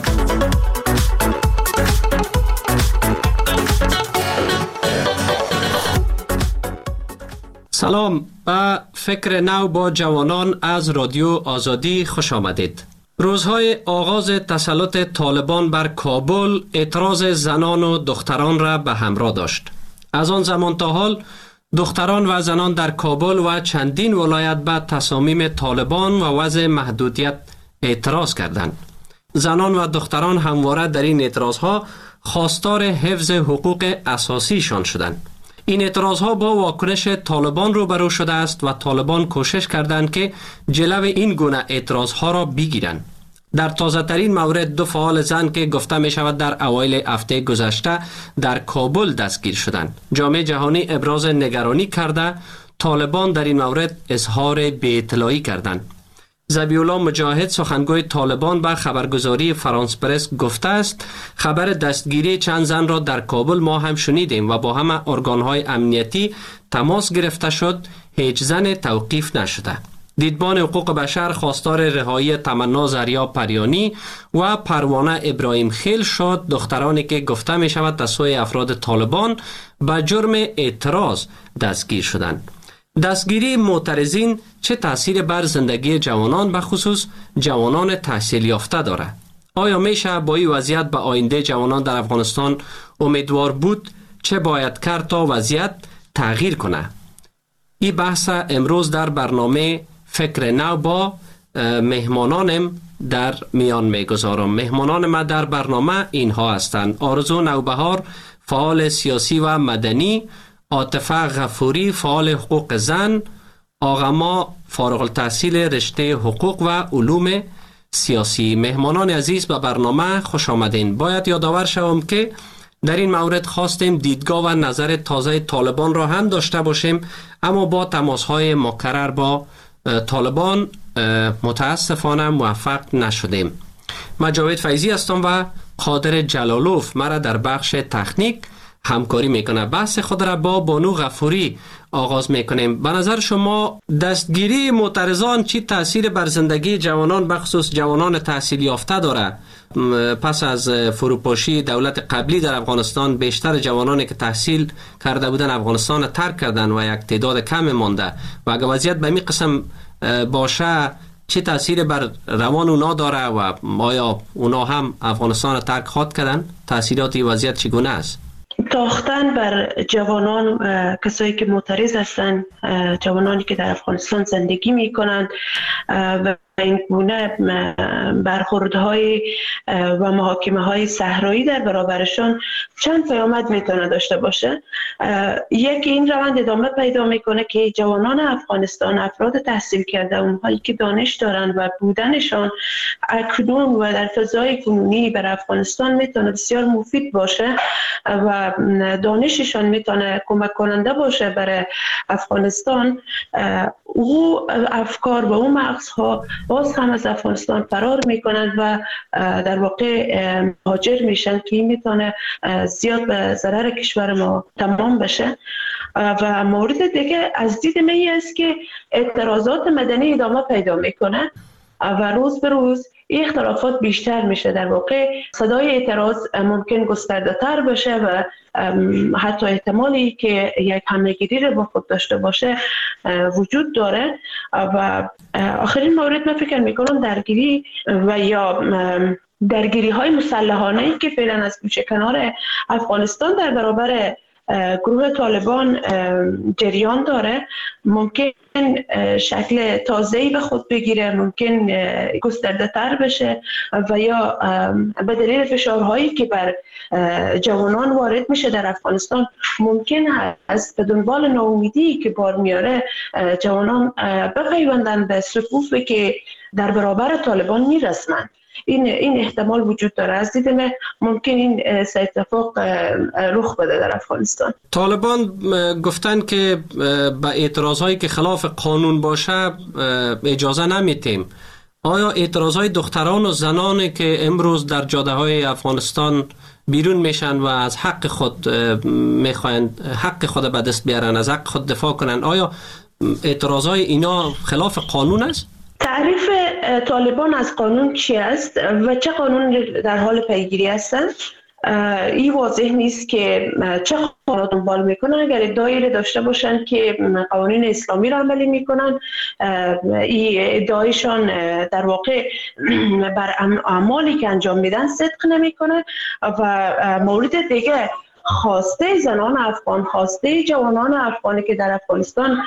سلام، به فکر نو با جوانان از رادیو آزادی خوش آمدید. روزهای آغاز تسلط طالبان بر کابل اعتراض زنان و دختران را به همراه داشت. از آن زمان تا حال دختران و زنان در کابل و چندین ولایت به تصامیم طالبان و وضع محدودیت اعتراض کردند. زنان و دختران همواره در این اعتراضها خواستار حفظ حقوق اساسیشان شدند. این اعتراضها با واکنش طالبان روبرو شده است و طالبان کوشش کردند که جلو این گونه اعتراضها را بگیرند. در تازه ترین مورد 2 فعال زن که گفته می شود در اوایل هفته گذشته در کابل دستگیر شدند. جامعه جهانی ابراز نگرانی کرده، طالبان در این مورد اظهار بی‌اطلاعی کردند. ذبیح‌الله مجاهد سخنگوی طالبان به خبرگزاری فرانس پرس گفته است خبر دستگیری چند زن را در کابل ما هم شنیدیم و با همه ارگان‌های امنیتی تماس گرفته شد، هیچ زن توقیف نشده. دیدبان حقوق بشر خواستار رهایی تمنا زریا پریانی و پروانه ابراهیم خیل شد، دخترانی که گفته می شود از سوی افراد طالبان به جرم اعتراض دستگیر شدند. دستگیری معترضین چه تأثیر بر زندگی جوانان به خصوص جوانان تحصیل یافته دارد؟ آیا میشه با این وضعیت به آینده جوانان در افغانستان امیدوار بود؟ چه باید کرد تا وضعیت تغییر کنه؟ این بحث امروز در برنامه فکر نو با مهمانانم در میان میگذارم. مهمانان ما در برنامه اینها هستند: آرزو نوبهار، فعال سیاسی و مدنی; عاطفه غفوری، فعال حقوق زن; آقا فارغ التحصیل رشته حقوق و علوم سیاسی. مهمانان عزیز به برنامه خوش آمدین. باید یادآور شوم که در این مورد خواستیم دیدگاه و نظر تازه طالبان را هم داشته باشیم، اما با تماس‌های مکرر با طالبان متاسفانه موفق نشدیم. من جاوید فیضی هستم و قادر جلالوف مرا در بخش تکنیک همکاری میکنه. بحث خود را با بانو غفوری آغاز میکنیم. به نظر شما دستگیری معترضان چی تأثیر بر زندگی جوانان بخصوص جوانان تحصیل یافته داره؟ پس از فروپاشی دولت قبلی در افغانستان بیشتر جوانانی که تحصیل کرده بودن افغانستان ترک کردن و یک تعداد کم مانده و اگر وضعیت به این قسم باشه چه تأثیر بر روان اونا داره و آیا اونا هم افغانستان ترک خواهد کردن؟ تأثیرات این وضعیت چگونه است؟ تاختن بر جوانان، کسایی که معترض هستند، جوانانی که در افغانستان زندگی می کنند و این گونه برخوردهای و محاکمه های صحرایی در برابرشان چند پیامد میتونه داشته باشه. یکی این روند ادامه پیدا میکنه که جوانان افغانستان، افراد تحصیل کرده، اونهایی که دانش دارند و بودنشان اکنون و در فضای کنونی بر افغانستان میتونه بسیار مفید باشه و دانششان میتونه کمک کننده باشه برای افغانستان. او افکار و او مغزها باز هم از افغانستان فرار میکنند و در واقع مهاجر میشن که این میتونه زیاد به ضرر کشور ما تمام بشه. و مورد دیگه از دید من است که اعتراضات مدنی ادامه پیدا میکنه و روز به روز این اختلافات بیشتر میشه. در واقع صدای اعتراض ممکن گسترده تر بشه و حتی احتمالی که یک حمله‌گیری رو با خود داشته باشه وجود داره. و آخرین مورد من فکر میکنم درگیری و یا درگیری های مسلحانه‌ای که فعلا از کوچه کنار افغانستان در برابر گروه طالبان جریان داره ممکن شکل تازه‌ای به خود بگیره، ممکن گسترده تر بشه و یا به دلیل فشارهایی که بر جوانان وارد میشه در افغانستان ممکن هست به دنبال ناامیدی که بار میاره جوانان بپیوندن به صفوفی که در برابر طالبان میرسند. این احتمال وجود داره. از دید من ممکن این اتفاق رخ بده در افغانستان. طالبان گفتن که به اعتراضهایی که خلاف قانون باشه اجازه نمیتیم. آیا اعتراضهای دختران و زنانی که امروز در جاده های افغانستان بیرون میشن و از حق خود میخواین حق خود به دست بیارن، از حق خود دفاع کنن، آیا اعتراضهای اینا خلاف قانون است؟ تعریف طالبان از قانون چی است و چه قانون در حال پیگیری هستند؟ این واضح نیست که چه قانون دنبال میکنن. اگر ادعایی داشته باشند که قوانین اسلامی را عملی میکنن، این ادعایشان در واقع بر اعمالی که انجام میدن صدق نمیکنه. و مورد دیگه خواسته زنان افغان، خواسته جوانان افغانی که در افغانستان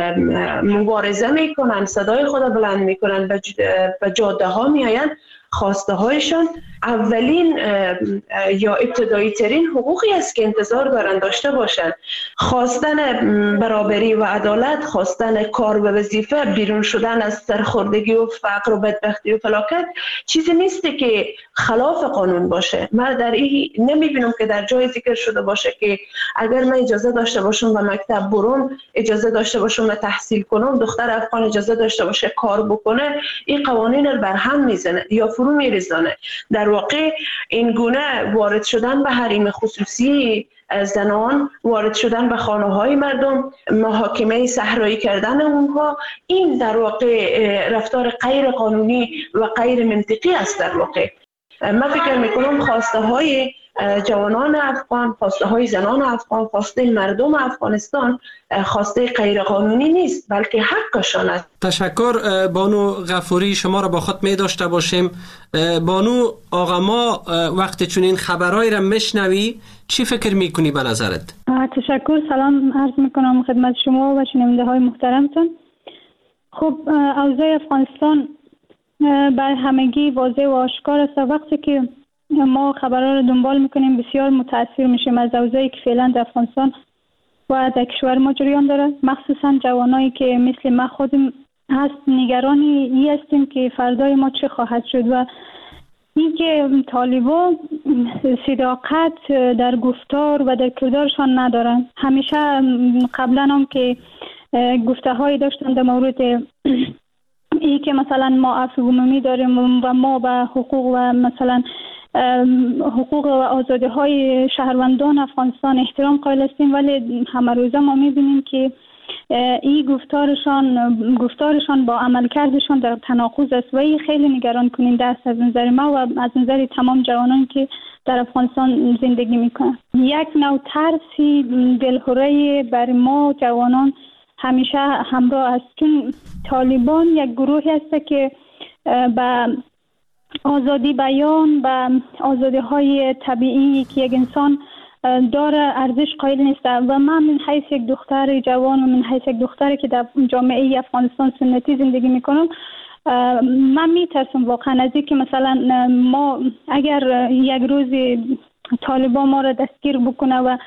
مبارزه میکنن، صدای خود بلند میکنن، به جاده ها میآیند، خواسته هایشان اولین یا ابتدایی ترین حقوقی است که انتظار دارن داشته باشند. خواستن برابری و عدالت، خواستن کار و وظیفه، بیرون شدن از سرخوردگی و فقر و بدبختی و فلاکت چیزی نیست که خلاف قانون باشه. من در این نمیبینم که در جای ذکر شده باشه که اگر من اجازه داشته باشم و مکتب برم، اجازه داشته باشم و تحصیل کنم، دختر افغان اجازه داشته باشه کار بکنه، این قوانین رو برهم میزنه یا فرو میریزانه. در واقع این گونه وارد شدن به حریم خصوصی زنان، وارد شدن به خانه‌های مردم، محاکمه صحرایی کردن اونها، این در واقع رفتار غیر قانونی و غیر منطقی است. در واقع من فکر میکنم خواسته های جوانان افغان، خواسته های زنان افغان، خواسته مردم افغانستان خواسته غیر قانونی نیست بلکه حقشان است. تشکر بانو غفوری، شما را با خود می داشته باشیم. بانو آقا ما وقتی چون این خبرهای را میشنوی چی فکر میکنی به نظرت؟ تشکر، سلام عرض میکنم خدمت شما و شنونده های محترمتون. خب اوضاع افغانستان بر همگی واضح و آشکار است. وقتی که ما خبرها رو دنبال میکنیم بسیار متاثر میشیم از اوضاعی که فعلا در افغانستان و در کشور ما جریان داره. مخصوصا جوانایی که مثل ما خودم هست نگرانی هستیم که فردای ما چه خواهد شد و این که طالبان صداقت در گفتار و در کردارشان ندارن. همیشه قبلا هم که گفته هایی داشتن در مورد این که مثلا ما عفو عمومی داریم و ما به حقوق و مثلا حقوق و آزادی های شهروندان افغانستان احترام قائل هستیم، ولی همه روزه ما میبینیم که این گفتارشان با عملکردشان در تناقض است و این خیلی نگران کننده است از نظر ما و از نظر تمام جوانان که در افغانستان زندگی میکنن. یک نوع ترسی دلهوره بر ما جوانان همیشه همراه است، چون طالبان یک گروهی است که به آزادی بیان و آزادی های طبیعی که یک انسان داره ارزش قائل نیست. و من من حیث یک دختر جوان و من حیث یک دختری که در جامعه افغانستان سنتی زندگی میکنم، من میترسم واقعا از اینکه مثلا ما اگر یک روز طالبان ما را دستگیر بکنه و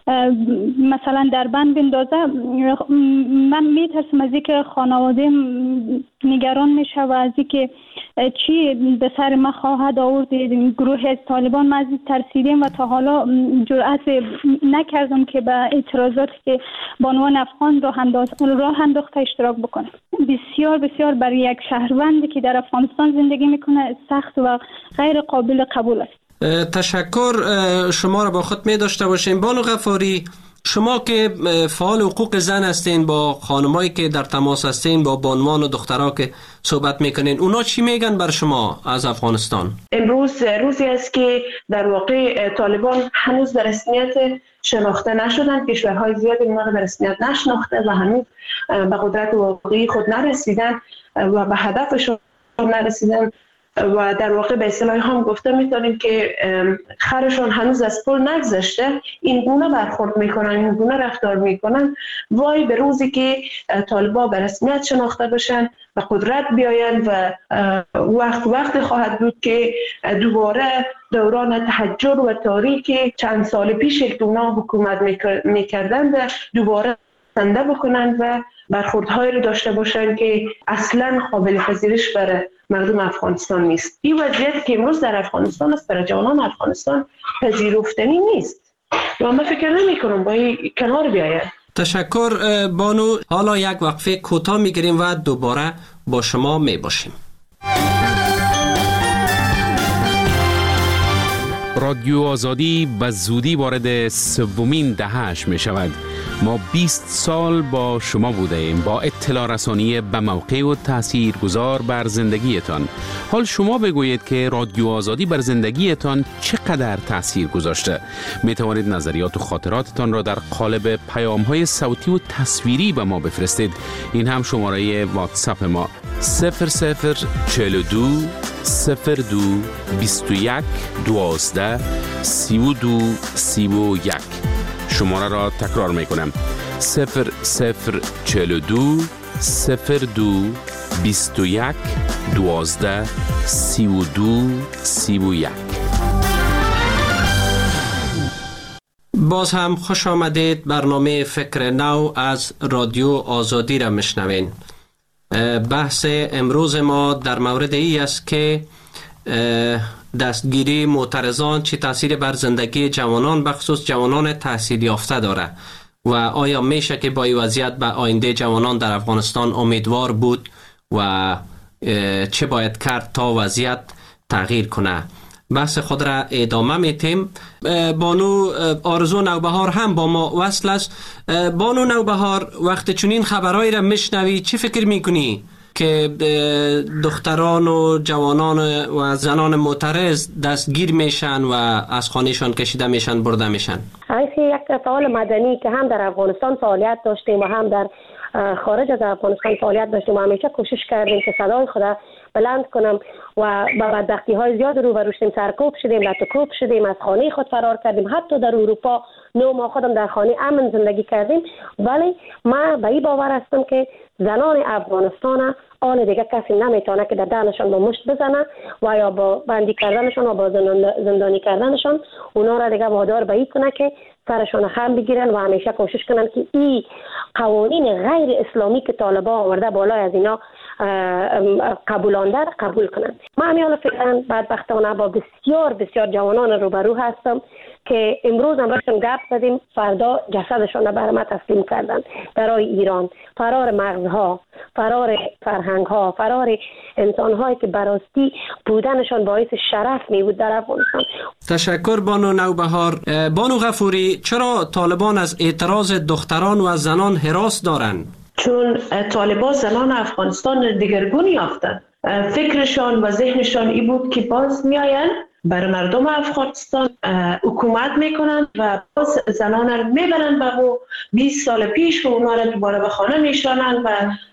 مثلا در بند بندازه، من میترسم از اینکه خانواده نگران میشه و از اینکه چی به سر ما خواهد آورد گروه از طالبان. من از این ترسیدم و تا حالا جرأت نکردم که به اعتراضات که بانوان افغان راه انداخته اشتراک بکنم. بسیار بسیار برای یک شهروندی که در افغانستان زندگی میکنه سخت و غیر قابل قبول است. تشکر. شما را با خود می داشته باشیم. بانو غفاری، شما که فعال حقوق زن هستین، با خانمایی که در تماس هستین، با بانوان و دخترها که صحبت میکنین، اونا چی میگن بر شما از افغانستان؟ امروز روزی است که در واقع طالبان هنوز به رسمیت شناخته نشدن. کشورهای زیادی اونا را به رسمیت نشناخته و هنوز به قدرت واقعی خود نرسیدن و به هدفشون نرسیدن و در واقع به اصطلاح هم گفته میتونیم که خرشون هنوز از پل نگذشته. این گونه برخورد میکنن، این گونه رفتار میکنن. وای به روزی که طالبان به رسمیت شناخته بشن و قدرت بیاین و وقت خواهد بود که دوباره دوران تحجر و تاریکی چند سال پیش که اونا حکومت میکردن و دوباره زنده بکنن و برخوردهایی رو داشته باشن که اصلا قابل پذیرش برای مردم افغانستان نیست. این وضعیت که امروز در افغانستان است برای جوانان افغانستان پذیرفتنی نیست و من فکر نمی کنم با این کنار بیاید. تشکر بانو. حالا یک وقفه کوتاه میگیریم و دوباره با شما می باشیم. رادیو آزادی به زودی وارد سومین دهه‌اش می شود. ما 20 سال با شما بوده ایم، با اطلاع رسانی به موقع و تأثیر گذار بر زندگیتان. حال شما بگویید که رادیو آزادی بر زندگیتان چقدر تأثیر گذاشته. می توانید نظریات و خاطراتتان را در قالب پیام‌های صوتی و تصویری به ما بفرستید. این هم شماره واتساپ ما 0042 02 21 12 32 31. شماره را تکرار می کنم 0042 02 21 12 32 31. باز هم خوش آمدید. برنامه فکر نو از رادیو آزادی را میشنوین. بحث امروز ما در مورد ای است که دستگیری معترضان چه تأثیر بر زندگی جوانان بخصوص جوانان تحصیل یافته داره و آیا میشه که با این وضعیت به آینده جوانان در افغانستان امیدوار بود و چه باید کرد تا وضعیت تغییر کنه. بحث خود را ادامه میتیم. بانو آرزو نوبهار هم با ما وصل است. بانو نوبهار، وقتی چنین خبرهایی را میشنوی چی فکر میکنی که دختران و جوانان و زنان معترض دستگیر میشن و از خانهشان کشیده میشن، برده میشن؟ یک فعال مدنی که هم در افغانستان فعالیت داشتیم و هم در خارج از افغانستان فعالیت داشتیم و همیشه کوشش کردیم که صدای خود بلند کنم و با بدبختی های زیاد روبرو شدیم، سرکوب شدیم، لطوکوب شدیم، از خانه خود فرار کردیم، حتی در اروپا 9 ماه خودم در خانه امن زندگی کردیم. ولی من به این باور هستم که زنان افغانستان آن دیگه کسی نمیتونه که در دهنشان با مشت بزنه و یا با بندی کردنشان و با زندانی کردنشان اونا را دیگه وادار به این کنه که سرشان خم بگیرن و همیشه کوشش کنن که این قوانین غیر اسلامی که طالبان آورده بالای از اینا قبول کنن. ما همیالا فعلا بدبختانه با بسیار بسیار جوانان روبرو هستم که امروز هم باشون گپ زدیم، فردا جسدشان بر ما تسلیم کردن. برای ایران فرار مغزها، فرار فرهنگها، فرار انسانهایی که براستی بودنشان باعث شرف می بود در افغانستان. تشکر بانو نوبهار. بانو غفوری، چرا طالبان از اعتراض دختران و زنان هراس دارند؟ چون طالبان زنان افغانستان دگرگون یافتند. فکرشان و ذهنشان این بود که باز میآیند بر مردم افغانستان حکومت میکنند و باز زنان را میبرند و 20 سال پیش و اونا را دوباره به خانه میشانند و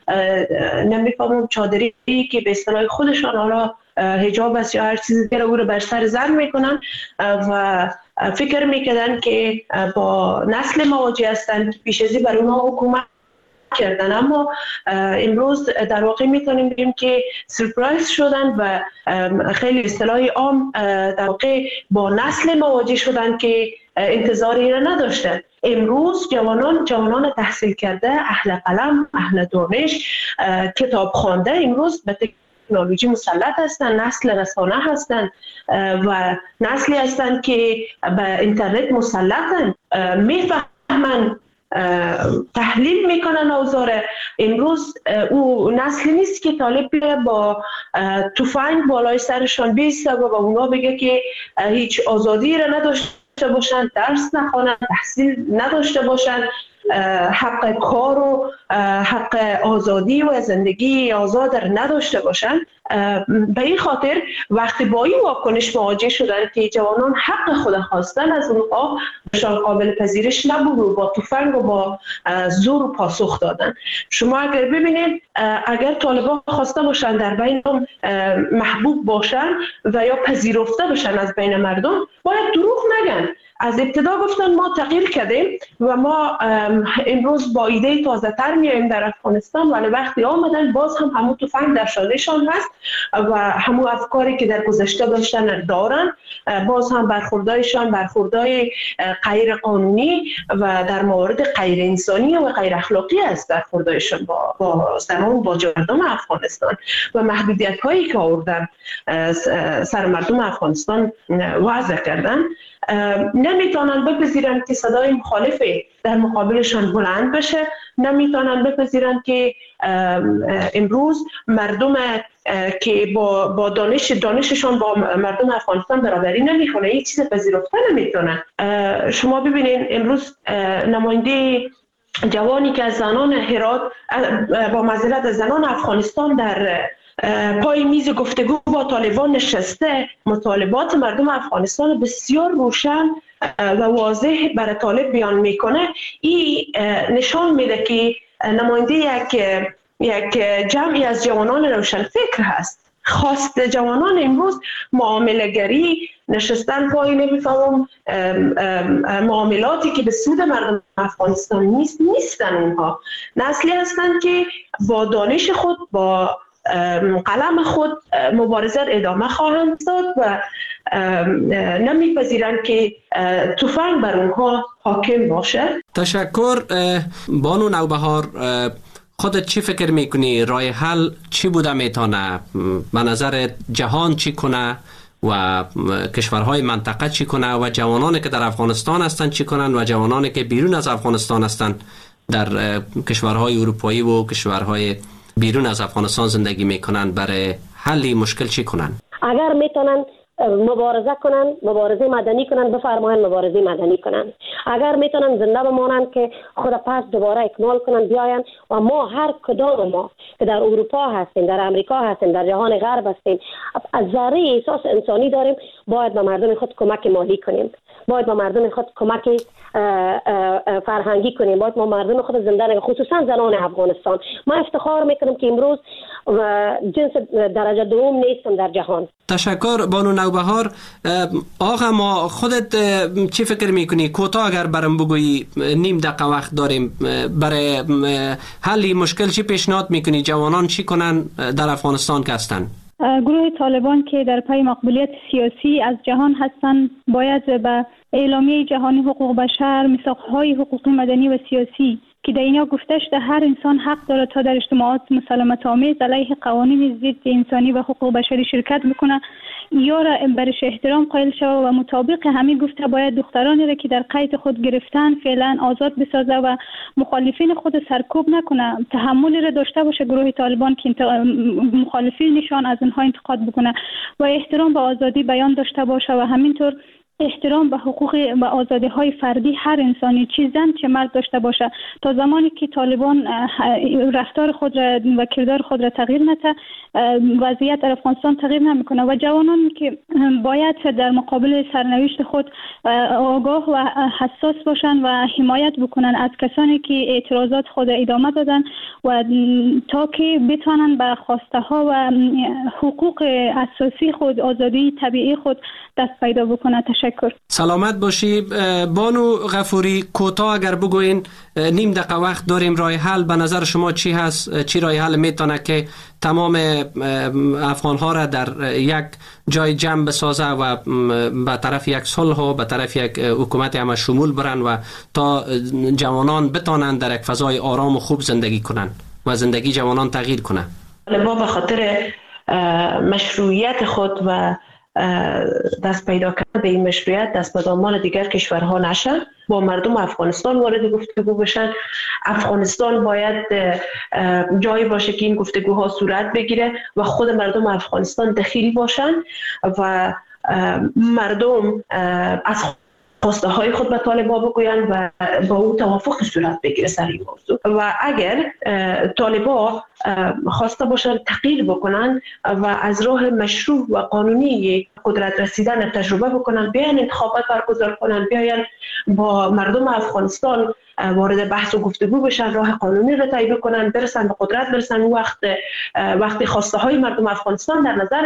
نمیفهمم چادری که به اصطلاح خودشان حالا حجاب است یا هر چیزی دیگه او رو بر سر زن میکنن و فکر میکردن که با نسل مواجه هستند، پیش ازی بر اونها حکومت کردن. اما امروز در واقع میتونیم بگیم که سورپرایز شدن و خیلی اصطلاح عام در واقع با نسل مواجه شدن که انتظاری را نداشتن. امروز جوانان تحصیل کرده، اهل قلم، اهل دانش، کتاب خوانده امروز به تکنولوژی مسلط هستند، نسل رسانه هستند و نسلی هستند که به اینترنت مسلطن، میفهمن، تحلیل میکنن اوضاع. امروز او نسلی نیست که طالب با تفنگ بالای سرشان بیسته و اونا بگه که هیچ آزادی را نداشته باشن، درس نخوانن، تحصیل نداشته باشن، حق کار و حق آزادی و زندگی آزاد را نداشته باشن. به این خاطر وقتی با این واکنش مواجه شدن که جوانان حق خود خواستن از اونها شان قابل پذیرش نبود و با تفنگ و با زور پاسخ دادن. شما اگر ببینید اگر طالبان خواسته باشن در بین محبوب باشن و یا پذیرفته باشن از بین مردم، باید دروغ نگن. از ابتدا گفتن ما تغییر کردیم و ما امروز با ایده تازه تر میایم در افغانستان، ولی وقتی آمدن باز هم همون تفنگ در شانهشان هست و همون افکاری که در گذشته داشتن دارن، باز هم برخوردایشان برخوردای غیر قانونی و در موارد غیر انسانی و غیر اخلاقی است. برخوردایشان با زنان، با مردم افغانستان و محدودیت هایی که آوردن سر مردم افغانستان وضع کردن، نمیتونن بپذیرن که صدای مخالف در مقابلشان بلند بشه، نمیتونن بپذیرن که امروز مردم که با دانششان با مردم افغانستان برابری نمیکنه، هیچ چیز پذیرفته نمیتونن. شما ببینید امروز نماینده جوانی که از زنان هرات با معذرت از زنان افغانستان در پای میز گفتگو با طالبان نشسته، مطالبات مردم افغانستان بسیار روشن و واضح برای طالب بیان میکنه. این نشان میده که نماینده یک جمعی از جوانان روشن فکر هست. خواست جوانان امروز معامله‌گری، نشستن پای نمیفهمم معاملاتی که به سود مردم افغانستان نیستن. اونها نسلی هستند که با دانش خود، با قلم خود مبارزه ادامه خواهند داد و نمیپذیرند که تفنگ بر اونها حاکم باشه. تشکر. بانو نوبهار، خودت چی فکر میکنی؟ راه حل چی بوده میتونه؟ به نظر جهان چی کنه و کشورهای منطقه چی کنه و جوانانی که در افغانستان هستند چی کنن و جوانانی که بیرون از افغانستان هستند در کشورهای اروپایی و کشورهای بیرون از افغانستان زندگی میکنن برای حل مشکل چی کنن؟ اگر میتونن مبارزه کنن، مبارزه مدنی کنن، بفرمایند مبارزه مدنی کنن. اگر میتونن زنده بمانند که خود پس دوباره اکمال کنن بیاین و ما هر کدام ما که در اروپا هستیم، در امریکا هستیم، در جهان غرب هستیم، از ذره احساس انسانی داریم، باید به مردم خود کمک مالی کنیم، باید به مردم خود کمک فرهنگی کنیم، باید ما مردم خود زنده نگه، خصوصا زنان افغانستان. من افتخار میکنم که امروز جنس درجه دوم نیستم در جهان. تشکر بانو نوبهار. آقا ما خودت چی فکر میکنی؟ کوتاه اگر برام بگویی، نیم دقیقه وقت داریم، برای حل مشکل چی پیشنهاد میکنی؟ جوانان چی کنن در افغانستان که هستن؟ گروه طالبان که در پای مقبولیت سیاسی از جهان هستند باید به اعلامیه جهانی حقوق بشر، میثاق‌های حقوقی مدنی و سیاسی که در اینجا گفته شده هر انسان حق داره تا در اجتماعات مسالمت آمیز علیه قوانین ضد انسانی و حقوق بشری شرکت بکنه یا را برش احترام قائل شود و مطابق همین گفته باید دخترانی را که در قید خود گرفتن فعلا آزاد بسازه و مخالفین خود سرکوب نکنه. تحملی را داشته باشه گروه طالبان که مخالفینشان از اینها انتقاد بکنه و احترام به آزادی بیان داشته باشه و همینطور احترام به حقوق و آزادی های فردی هر انسانی، چه زن چه مرد داشته باشه. تا زمانی که طالبان رفتار خود را و کردار خود را تغییر نده، وضعیت در افغانستان تغییر نمیکنه و جوانان که باید در مقابل سرنوشت خود آگاه و حساس باشن و حمایت بکنن از کسانی که اعتراضات خود ادامه دادن و تا که بتوانن به خواسته ها و حقوق اساسی خود، آزادی طبیعی خود دست پیدا بکنه. تشکر. سلامت باشی. بانو غفوری، کوتاه اگر بگوین، نیم دقیقه وقت داریم، راه حل به نظر شما چی هست؟ چی راه حل میتونه که تمام افغان ها را در یک جای جمع بسازه و به طرف یک صلح و به طرف یک حکومت همه شمول برن و تا جوانان بتانند در یک فضای آرام و خوب زندگی کنن و زندگی جوانان تغییر کنه؟ ما به خاطر مشروعیت خود و دست پیدا کرده به این مشروعیت دست به دامان دیگر کشورها نشه، با مردم افغانستان وارد گفتگو بشن. افغانستان باید جایی باشه که این گفتگوها صورت بگیره و خود مردم افغانستان دخیل باشن و مردم از خواسته های خود به طالبان بگوین و با او توافق صورت بگیره سر این موضوع. و اگر طالبان خواسته باشن تغییر بکنن و از راه مشروع و قانونی قدرت رسیدن تجربه بکنن، بیاین انتخابات برگزار کنن، بیاین با مردم افغانستان وارد بحث و گفتگو بشن، راه قانونی رو طی کنن، برسن به قدرت، برسن وقتی خواسته های مردم افغانستان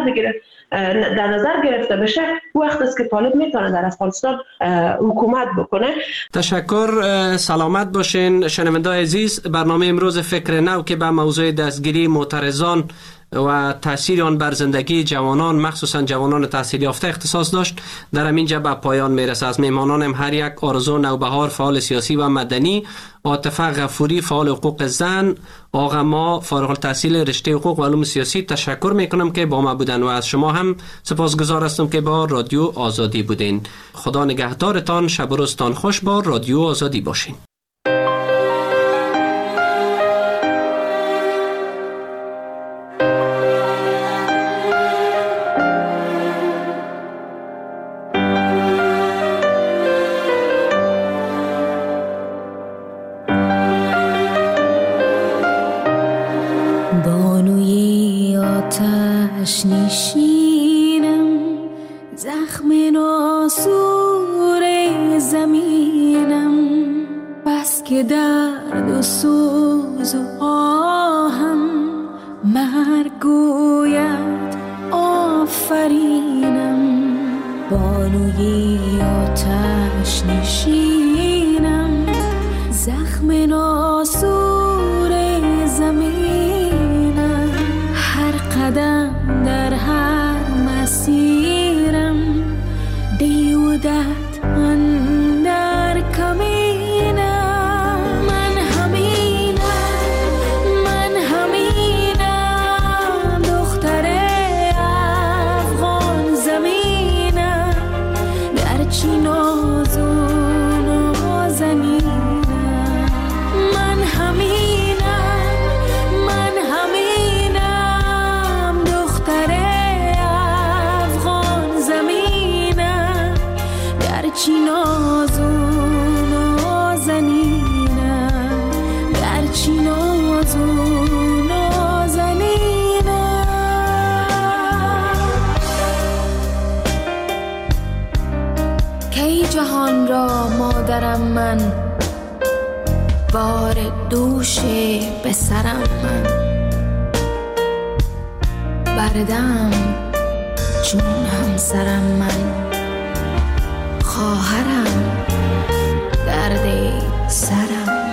در نظر گرفته بشه، وقت است که طالب میتونه در افغانستان حکومت بکنه. تشکر. سلامت باشین شنونده‌های عزیز. برنامه امروز فکر نو که به موضوع دستگیری معترضان و تأثیر آن بر زندگی جوانان، مخصوصا جوانان تحصیل یافته اختصاص داشت، در همینجا به پایان میرسه. از میهمانانم هر یک آرزو نوبهار، فعال سیاسی و مدنی، عاطفه غفوری، فعال حقوق زن، آقا ما فارغ التحصیل رشته حقوق و علوم سیاسی، تشکر میکنم که با ما بودن و از شما هم سپاسگزار هستم که با رادیو آزادی بودین. خدا نگهدارتان. شب و روزتان خوش. با رادیو آزادی باشین. نشینم، زخم ناسور زمینم، بس که درد و سوز و آهم مرگ گوید آفرینم. بانوی آتش نشینم، زخم ناسور زمینم، هر قدم در هر مسیرم دیودت اندر کمینم. من همینم دختر افغان زمینم، گرچه نازون و زنینم. من همینم دختر افغان زمینم، گرچه نازون و زنینم، گرچه نازون و زنینم. کی جهان را مادرم من، بار دوش به سرم من، بردم چون همسرم من، خواهرم درد سرم من.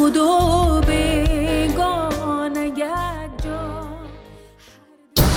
خدا